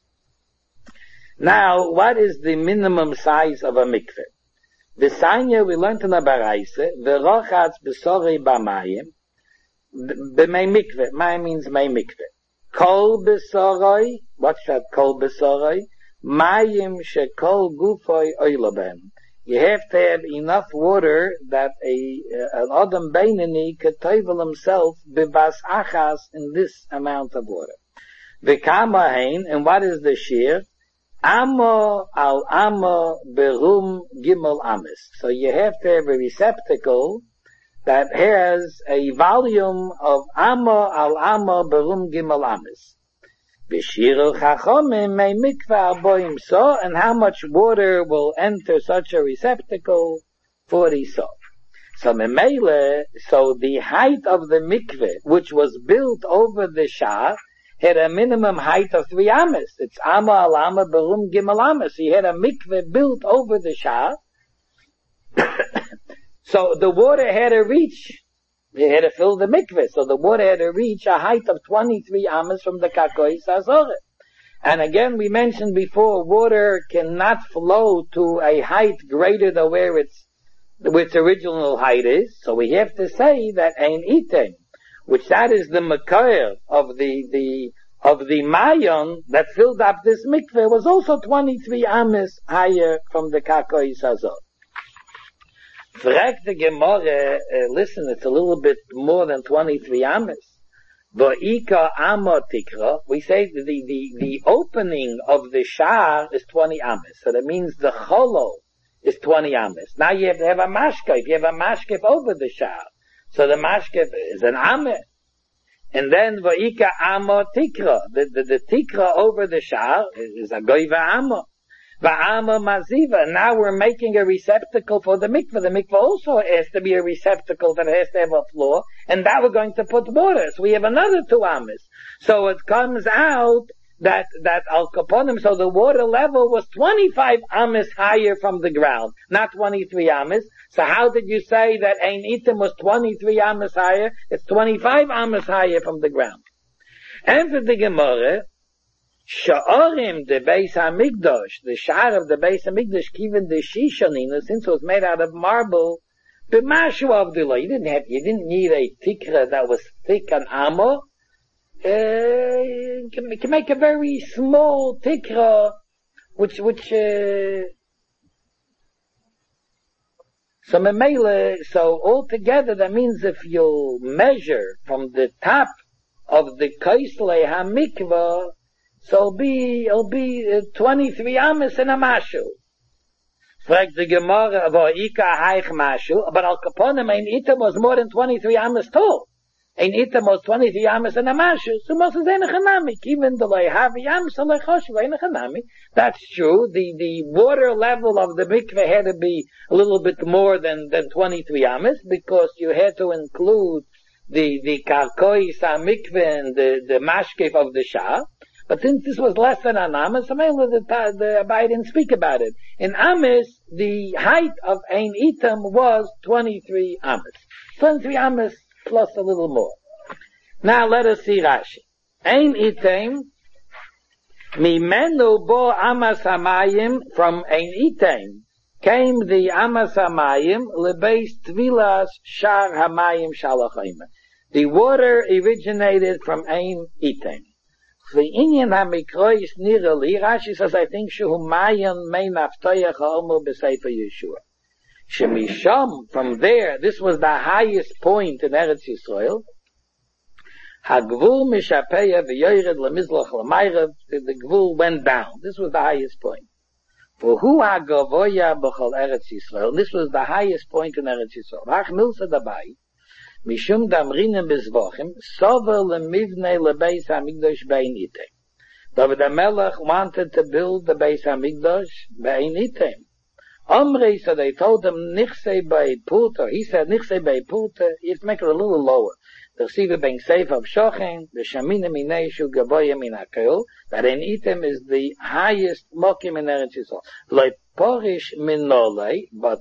Speaker 1: Now, what is the minimum size of a mikveh? The Sanya, we learned in the Baraise, v'rochatz b'sorei b'mayim, b'mei mikveh. May means mei mikveh. Kol b'sorei, what's that kol b'sorei? Mayim shekol gufoi oiloben. You have to have enough water that an Adam Beinani could tovel himself bivas achas in this amount of water. V'kama hein, and what is the shear? Amma al amma berum gimel amis. So you have to have a receptacle that has a volume of amma al amma berum gimel amis. B'shirul chachomim may mikvah arboim so, and how much water will enter such a receptacle? 40 so. So memele, so the height of the mikveh, which was built over the shah, had a minimum height of 3 amas. It's amma al amma berum gimel amas. He had a mikveh built over the shah. So the water had to reach. They had to fill the mikveh, so the water had to reach a height of 23 amas from the Kakois Hazoret. And again, we mentioned before, water cannot flow to a height greater than where its original height is. So we have to say that ein item, which that is the makar of the mayon that filled up this mikveh, was also 23 amas higher from the Kakois Hazoret. Frag the Gemara, listen, it's a little bit more than 23 amas. V'ika amma tikra, we say the opening of the shah is 20 amas. So that means the cholo is 20 amas. Now you have to have a mashkef. You have a mashkef over the shah. So the mashkef is an amah. And then v'ika amma tikra, the tikra over the shah is a goiva amma. Va'ama maziva. Now we're making a receptacle for the mikveh. The mikveh also has to be a receptacle that has to have a floor, and that we're going to put water. So we have another 2 amas. So it comes out that al kaponim, so the water level was 25 amas higher from the ground, not 23 amas. So how did you say that ein item was 23 amas higher? It's 25 amas higher from the ground. And for the Gemara, Sha'arim, the Beis HaMikdash, the Sha'ar of the Beis HaMikdash, given the Shishanina, since it was made out of marble, b'mashu avdila, you didn't need a tikra that was thick and amma. You can make a very small tikra, which so memele, so altogether that means if you measure from the top of the Kaislei HaMikvah, so it'll be 23 amas and a mashu. Frag the Gemara about Ika Haich Mashu, but Al Kaponim ein item was more than 23 amas tall. Ein item was 23 amas and a mashu. So most is ein chanami. Even the Leihavi Yam so Leichoshu ein chanami. That's true. The water level of the mikveh had to be a little bit more than 23 amas because you had to include the karkois mikveh and the mashkef of the shah. But since this was less than an amas, the Abai didn't speak about it. In amas, the height of ein item was 23 amas. 23 amas plus a little more. Now let us see Rashi. Ein item, mimenu bo amas hamayim, from ein item came the amas hamayim, lebeis tvilas shar hamayim shalachim. The water originated from ein item. The Indian HaMikrois Nirali, Rashi says, I think, Shehu Mayan Mein Aftoyach HaOmer B'Sefer Yeshua. Shemisham, from there, this was the highest point in Eretz Yisrael. Hagvul Mishapeya V'Yoyred L'Mizlach L'Mayrev, the Gvul went down. This was the highest point. For Hu HaGavoya B'Chol Eretz Yisrael, this was the highest point in Eretz Yisrael. Hach Milsa Dabai, Mishum damrinem bezvochim, sover lemivne lebeis hamikdash bein item. David HaMelech wanted to build the Beis Hamikdash bein item. Omri, so they told him, nichse bei purta. He said, nichse bei purta. You have to make it a little lower. The Siva ben Seif of Shochen, the Shamina Mineshu Gaboya min HaKol, that ein item is the highest mokim in Eretz Yisrael. Loi porish min nolei, but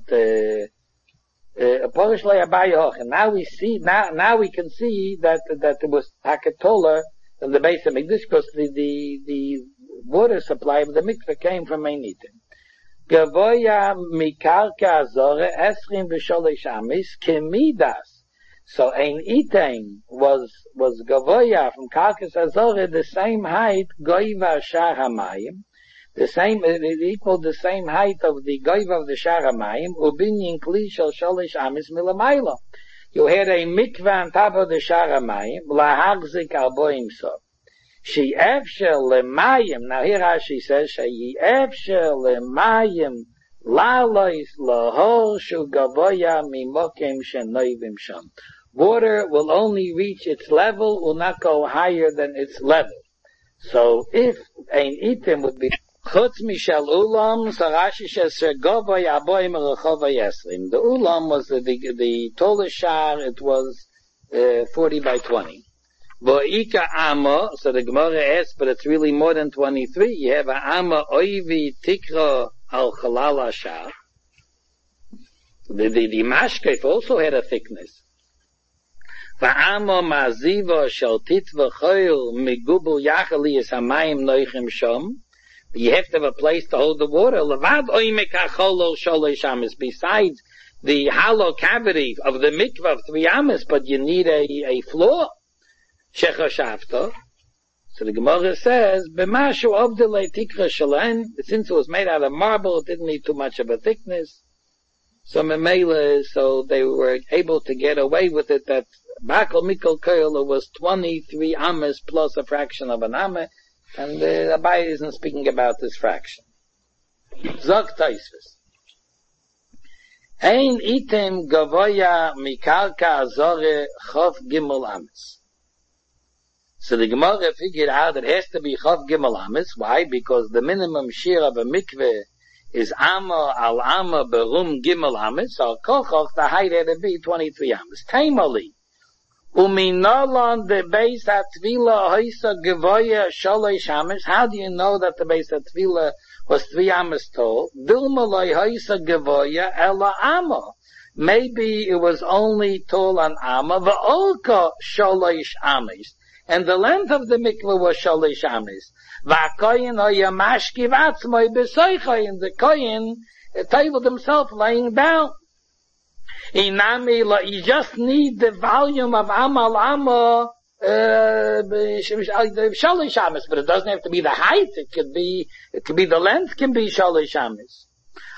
Speaker 1: and now we see, now we can see that it was taller than the Beis Hamikdash because the water supply of the mikveh came from ein item. Gavoya mikarka azore esrim v'sholish amis kemidas. So ein item was gavoya from karkas azore the same height goiva shar hamayim The same, it equaled the same height of the goiv of the Sharamayim, ubinyin kli shel sholish amis milamayla. You had a mikveh on top of the Sharamayim, lahagzik alboim so. She efshel lemayim, now here Rashi says, she efshel lemayim, lalois lahol shu gavoya mimokim shenoivim sham. Water will only reach its level, will not go higher than its level. So if ein item would be chutz mishel ulam, so Rashi says gavoy aboim rechova yesrim. The ulam was the tallest shar. It was 40 by 20. Bo'ika amma, so the Gemara asks, but it's really more than 23. You have a amma oivi tikra al chalal shar. The mashkef also had a thickness. Va'amo maziva shel titva choil migubul yachali es hamayim noichim shom. You have to have a place to hold the water. Levad oimek hacholo sholei shamis. Besides the hollow cavity of the mikvah of 3 amas, but you need a floor. Shechashavta. So the Gemara says, b'mashu avdilei tikra shalen. Since it was made out of marble, it didn't need too much of a thickness. So memela, so they were able to get away with it that Bakal Mikol Koil was 23 amas plus a fraction of an amma, and the Abai isn't speaking about this fraction. Zog Taisvis. Ein item gavoya mikalka azore chof gimel amas. So the Gemara figured out it has to be chof gimel amas. Why? Because the minimum shear of a mikveh is amma al amma berum gimel amas. So kochoch, the height had to be 23 amas. Taimali. Uminalan the base at tvila hoisa gevoya shalosh amas. How do you know that the base at tvila was 3 amas tall? Dilmaloi hoisa gevoya ela amma. Maybe it was only tall on amma. Va'olka shalosh amas. And the length of the mikveh was shalosh amas. Va'koyin hoya mashkiv atzmoi besoicha. And the koyin tabled himself laying down. You just need the volume of amal amma, shalish amas, but it doesn't have to be the height. It could be the length can be shalish amas.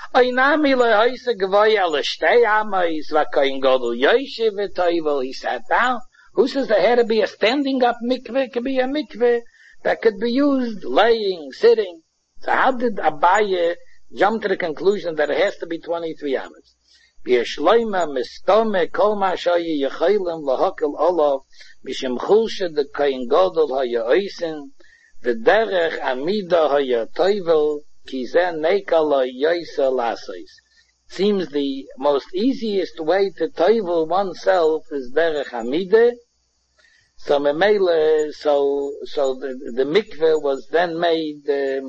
Speaker 1: He sat down. Who says there had to be a standing up mikveh? It could be a mikveh that could be used laying, sitting. So how did Abaye jump to the conclusion that it has to be 23 amas? Yeshleima mistome kol ma shayi yechaylim lahakil olav mishim chulshe de kain godol haya oisin v'derech amida haya toivel kizen nekala yoisa lasois. Seems the most easiest way to toivel oneself is derech amida. So memele, so the mikveh was then made.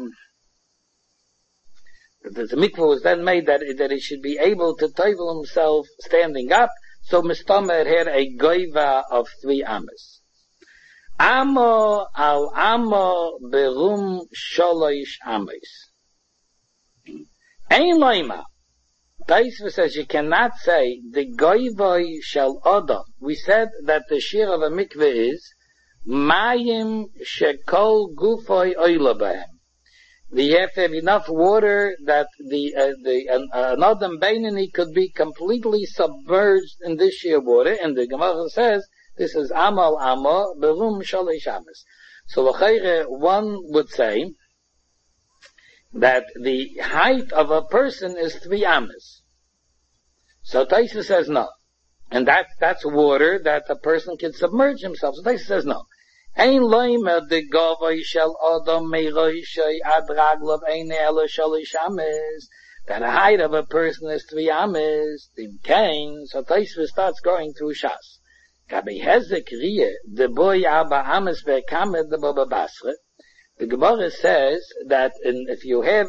Speaker 1: The mikveh was then made that it should be able to toivel himself standing up. So Mistamer had a goiva of 3 amas. Amo al amo berum sholosh amas. Ein loima. Taisva says you cannot say the goivoi shel odom. We said that the shir of a mikveh is mayim shekol gufoi oila bahem. You have to have enough water that an Adam Beinani could be completely submerged in this sheer water, and the Gemara says this is amal amma berum shalish amas. So one would say that the height of a person is 3 amas. So Taisa says no, and that's water that a person can submerge himself. So Taisa says no. Ein loimer de gavoy shel adam meiroishay ad raglav ein ela shalish amas. That the height of a person is 3 amas. Dim kain, so Taisva starts going through Shas. Gabi hezek riye de boy aba amas ve'kamed de baba basre. The Gemara says that if you have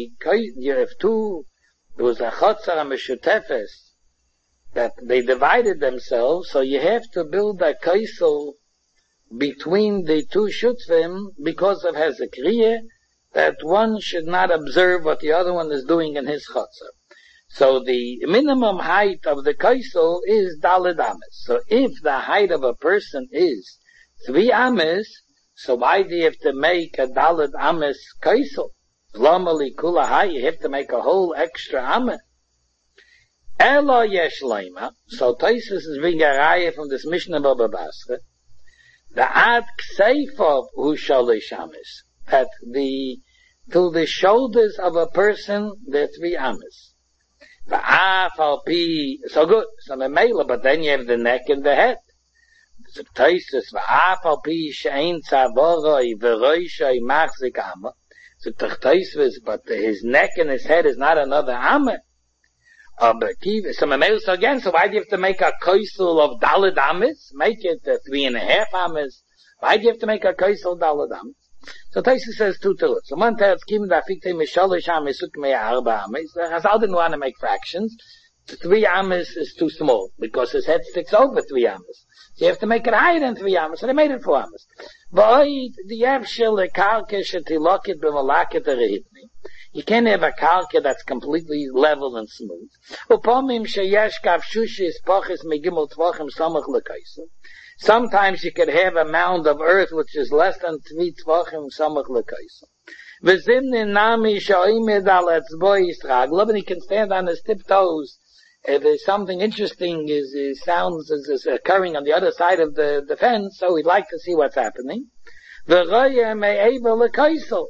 Speaker 1: there was a chotzar meshutefes that they divided themselves, so you have to build a kaisel between the 2 shutvim because of Hezekriye, that one should not observe what the other one is doing in his chutzah. So the minimum height of the kaisel is daled ames. So if the height of a person is 3 ames, so why do you have to make a daled ames kaisel? Lomali kula hai, you have to make a whole extra ame. Elo yesh leima. So Tosfos is bringing a raya from this Mishnah Baba Basra. The ad kseifav hu shalish ames. That to the shoulders of a person, there are 3 ames. The af al pi, so good, so memela, but then you have the neck and the head. So Tosfos, the af al pi she'ein tzavoroi v'roishoi machzik ame. So Tosfos, but his neck and his head is not another ame. So memela, so again, so why do you have to make a koisel of daled ames? Make it 3.5 ames. Why do you have to make a koisel daled ames? So Tosfos says 2 tillers. So one tells Kim da fikte mishalish ames ukmei arba ames. Chazal didn't want to make fractions. 3 ames is too small because his head sticks over 3 ames. So you have to make it higher than 3 ames. So they made it 4 ames. V'oid the yevshel the karke shetilokit b'malaket erehitni. You can't have a karke that's completely level and smooth. Upomim sheyesh kavshushis poches megimel tvachim samach lekaisa. Sometimes you could have a mound of earth which is less than 3 tvachim samach lekaisa. V'zimnin nami sho'imed al etzboi yisraglo, and he can stand on his tiptoes. If there's something interesting sounds is occurring on the other side of the fence, so we'd like to see what's happening. V'roye me'eva lekaisa.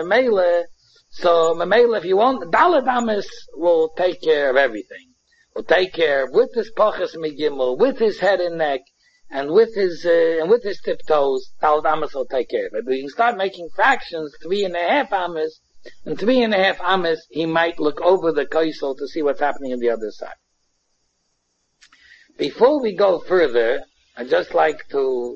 Speaker 1: So memela, if you want, daled ames will take care of everything. Will take care with his poches megimel, with his head and neck, and with his tiptoes. Daled ames will take care of it. But you can start making fractions, 3.5 ames, and 3.5 ames, he might look over the koisel to see what's happening on the other side. Before we go further, I'd just like to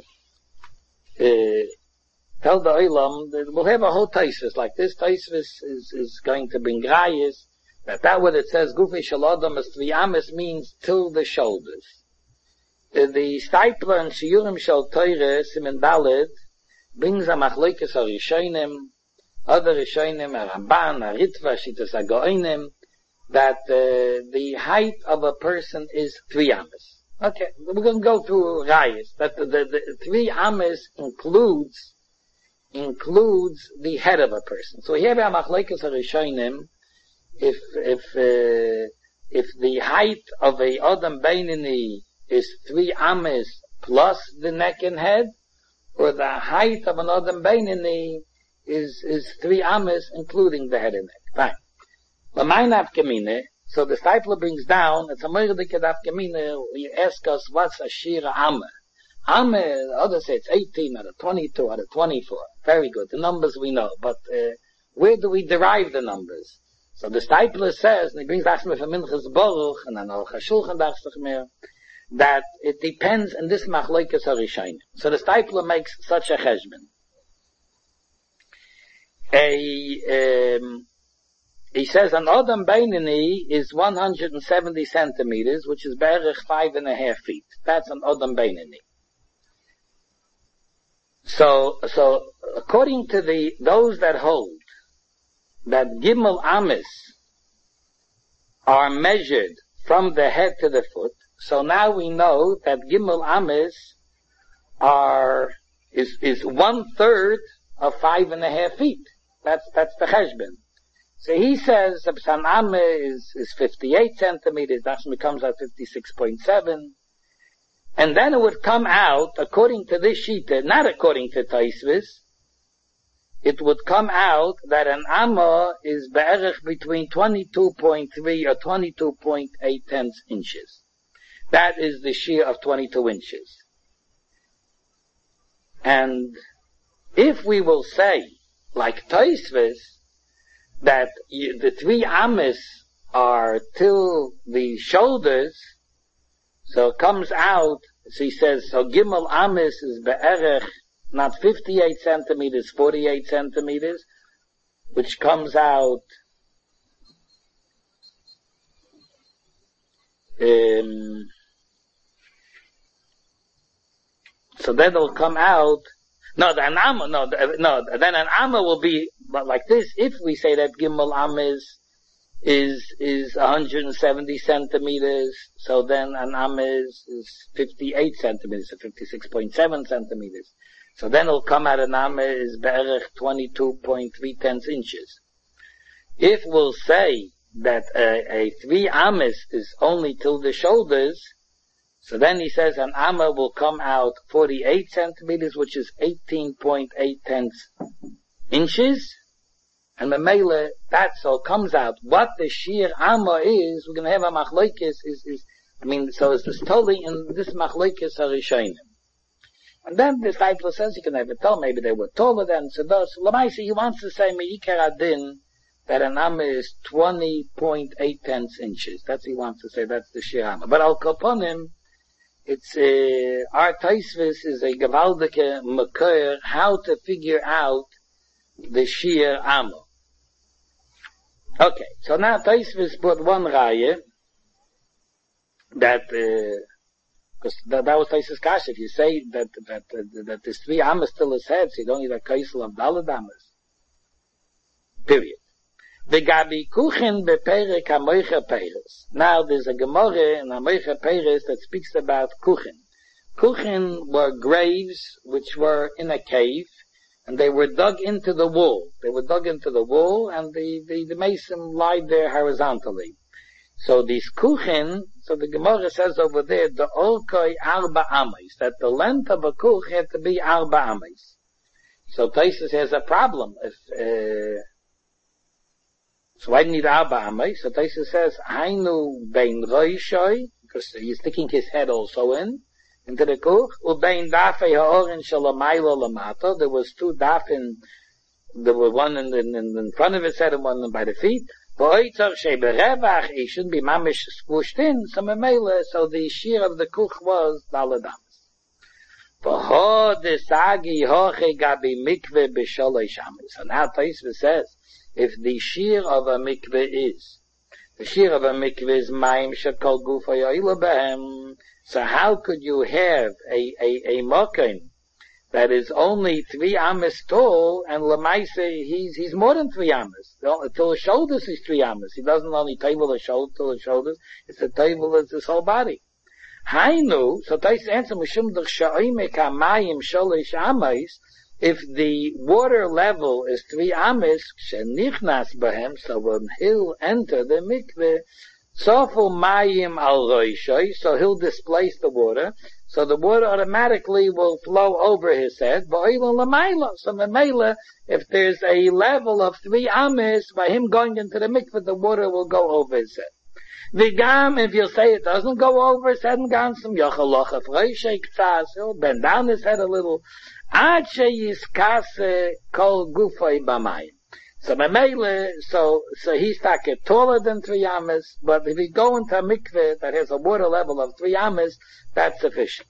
Speaker 1: tell the Olam that we'll have a whole Tosfos like this. Tosfos is going to bring rayas that what it says Gufei shel Adam is 3 ames means till the shoulders. The Steipler and Shiurim shel Torah Simen Daled brings a machlokes harishonim, other rishonim, a Ramban, a Ritva, Shitas HaGaonim, that the height of a person is 3 ames. Okay, we're going to go through rayas that the 3 ames includes the head of a person. So here we have machlokes harishonim. If the height of a Adam Beinini is 3 ames plus the neck and head, or the height of an Adam Beinini is 3 ames including the head and neck. Fine. So the Steipler brings down, it's a moirdik nafkamina, you ask us what's a shira ame. Ame, others say it's 18 out of 22 out of 24. Very good. The numbers we know. But where do we derive the numbers? So the Steipler says, and he brings Achme from Minchas Baruch, and then Al Chashulchan Dachstachmer, that it depends on this machlokes harishonim. So the Steipler makes such a cheshbon. He says an Adam Beinini is 170 centimeters, which is berech 5.5 feet. That's an Adam Beinini. So according to those that hold that Gimel Ames are measured from the head to the foot, so now we know that Gimel Ames is 1/3 of 5.5 feet. That's the cheshbon. So he says the Psan Ame is 58 centimeters, that becomes out 56.7. And then it would come out, according to this shita, not according to Tosfos, it would come out that an Amma is be'erech between 22.3 or 22.8 inches. That is the shear of 22 inches. And if we will say, like Tosfos, that the 3 ames are till the shoulders, so it comes out, so he says, so Gimel Ames is be'erech, not 58 centimeters, 48 centimeters, which comes out, so then it'll come out, then an Amma will be like this, if we say that Gimel Ames is 170 centimeters, so then an Ames is 58 centimeters, so 56.7 centimeters. So then it'll come out an Ames is be'erech 22.3 inches. If we'll say that a 3 amas is only till the shoulders, so then he says an amma will come out 48 centimeters, which is 18.8 inches. And the mele, that's all comes out. What the sheer amma is, we're going to have a machlokes so it's this totally in this machlokes harishonim. And then the disciple says, you can never tell, maybe they were taller than, so Lamaisi, he wants to say, me'ikar adin, that an amma is 20.8 inches. That's what he wants to say, that's the sheer amma. But al kaponim, it's, our taisvis is a gewaldike makor, how to figure out the sheer amma. Okay, so now Taisvis put one raya that because that was Taisvis Kash. If you say that this 3 amas still is head, so you don't need a kaisel of daled amas. Period. The gabi kuchen beperek hamoicha peres. Now there's a gemara in hamoicha peres that speaks about kuchen. Kuchen were graves which were in a cave. And they were dug into the wall. They were dug into the wall, and the mason lied there horizontally. So these kuchen, so the Gemara says over there, the orkoi arba ames, that the length of a kuch had to be arba ames. So Taisus has a problem. So why do you need arba ames? So Taisus says, hainu bein roishoi, because he's sticking his head also into the kuch, ubein dafei ha'orin shalamayla lamato. There was 2 dafin. There were one in front of his head and one by the feet. V'oitzor sheberevach, he shouldn't be mamish squished in. So the shear of the kuch was daladamas. V'ho desagi hoche gabi mikve b'sholosh amis. So now Taisva says, if the shear of a mikve is, the shear of a mikve is maim shekol gufa yoila behem. So how could you have a mokim that is only 3 amas tall, and lemaise he's more than 3 amas. Till the shoulders is 3 amas. He doesn't only table the shoulder till the shoulders; it's a table of his whole body. Hainu. So Tais answer mishum der sha'oime kamayim sholish amas. If the water level is 3 amas, shenichnas behem, so when he'll enter the mikveh. Sofu mayim al roishoy, so he'll displace the water, so the water automatically will flow over his head. So memela, if there's a level of 3 amas, by him going into the mikveh, the water will go over his head. Vigam, if you say it doesn't go over his head and gansum, yochalocha froishay k'tzas, he'll bend down his head a little. Ad sheyiskase kol gufay b'mayim. So Mamele, so he's taller than 3 amas, but if you go into a mikveh that has a water level of 3 amas, that's sufficient.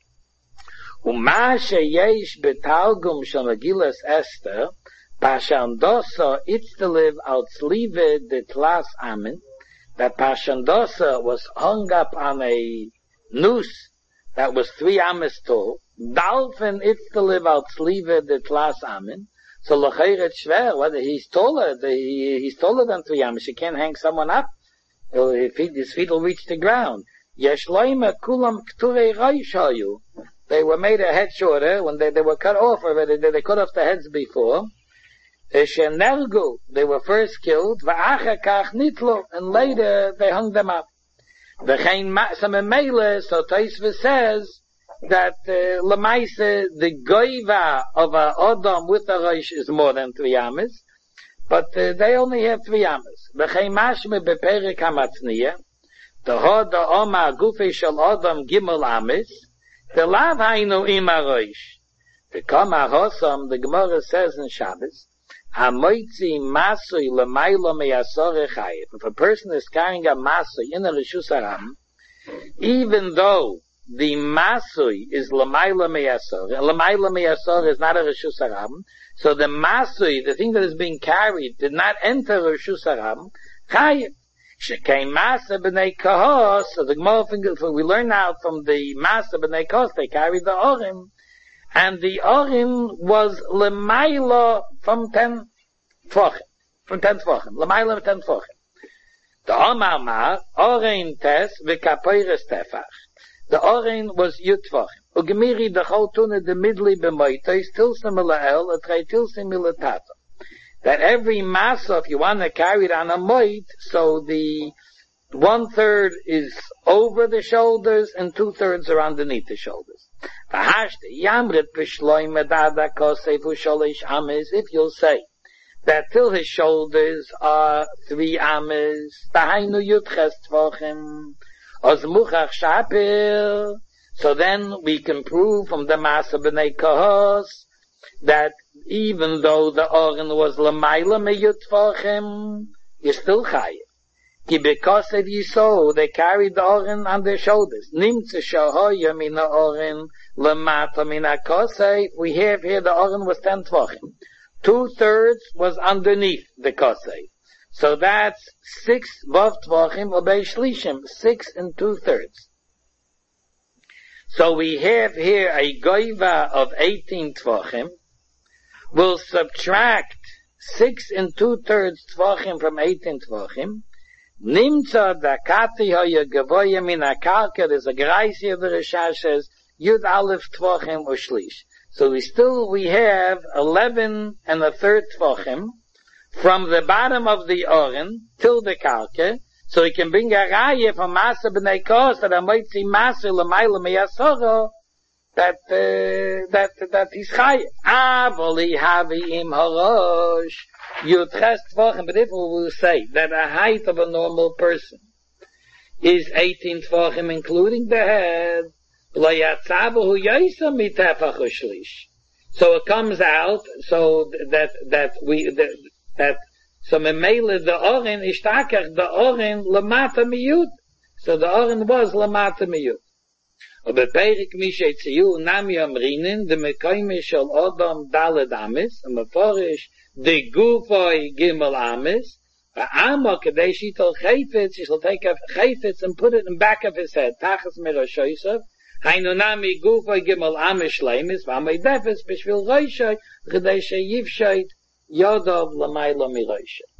Speaker 1: Uma sheyesh betalgum shel Megillas Esther, pashandosa itzteliv al tzlive de tlas amin, that pashandosa was hung up on a noose that was 3 amas tall, dalfen itzteliv al tzlive de tlas amin. So l'chayret shver, whether he's taller than 3 amas. You can't hang someone up. His feet will reach the ground. Yesh loime kulam k'turei reish hayu. They were made a head shorter when they were cut off already. They cut off the heads before. Shenergu, they were first killed. V'achar kach nitlo, and later they hung them up. V'chein ma'asam emele, so Taisva says that lemaise the goiva of a odom with a reish is more than 3 amas, but they only have 3 amas. V'chein mashme beperek hamatzniya, the hoda oma gufe shel odom gimel amas, the lav hainu ima reish. The kama hosam, the Gemara says in Shabbos, hamoitzi masui lemailo meyasore chayiv. If a person is carrying a masui in a reshus haram, even though the masui is lemailo meyasore is not a reshus haram, so the masui, the thing that is being carried, did not enter reshus haram, chayiv. Shekei masa b'nei kahos, so the Gemara, we learn now from the masa b'nei kahos, they carried the orim, and the orim was lemailo from 10 tefachim, lemailo 10 tefachim. The omar orim tes v'kapoires tefach. The orim was yud tefachim. Ugemiri the chol tune the midli b'moitos tilsim elael, a trei tilsim ilatato. that every masa, if you want to carry it on a moit, so the 1/3 is over the shoulders and 2/3 are underneath the shoulders. If you'll say that till his shoulders are 3 ames, so then we can prove from the Masa B'nai Kahos that even though the Oren was Lamaila Meyut Tvachim, you're still Chayiv. Because if you saw, they carried the Oren on their shoulders. Nimtze Shahoya Mina Oren Lamata Mina Kosei. We have here the Oren was 10 Tvachim. 2/3 was underneath the Kosei. So that's 6 Vav Tvachim Obei Shlishim, 6 and 2/3. So we have here a Goiva of 18 Tvachim. We'll subtract 6 and 2/3 Tvachim from 18 Tvachim. Nimtza Dakati Hoya Gavoya Mina Karka, there's a Greis here, the Rishash says, Yud Aleph Tvachim Ushlish. So we have 11 and a third Tvachim from the bottom of the Oren till the Karka, so he can bring a Raya from Masa B'nai Kos that I might see Masa L'mayla Meyasoro that he's Chayev. Avoli Havi Im Horosh Yudches Tvachim. But if we will say that the height of a normal person is 18 Tvachim, including the head, so it comes out so so memele the Oren is takach the Oren lamata miyut. So the Oren was lamata miyut. Aber Perik mishe tziyu nami amrinin the mekayme shel Adam daled amis and meforish the gufoi gimel amis. Amma kadeshi tol chayfetz, he shall take a chayfetz and put it in back of his head. Tachas mirashoysav. Hainunami gufoi gimel amis shleimis v'amay defes b'shvil roishay chadei sheyivshayt Yodov Lamayla Mirosha.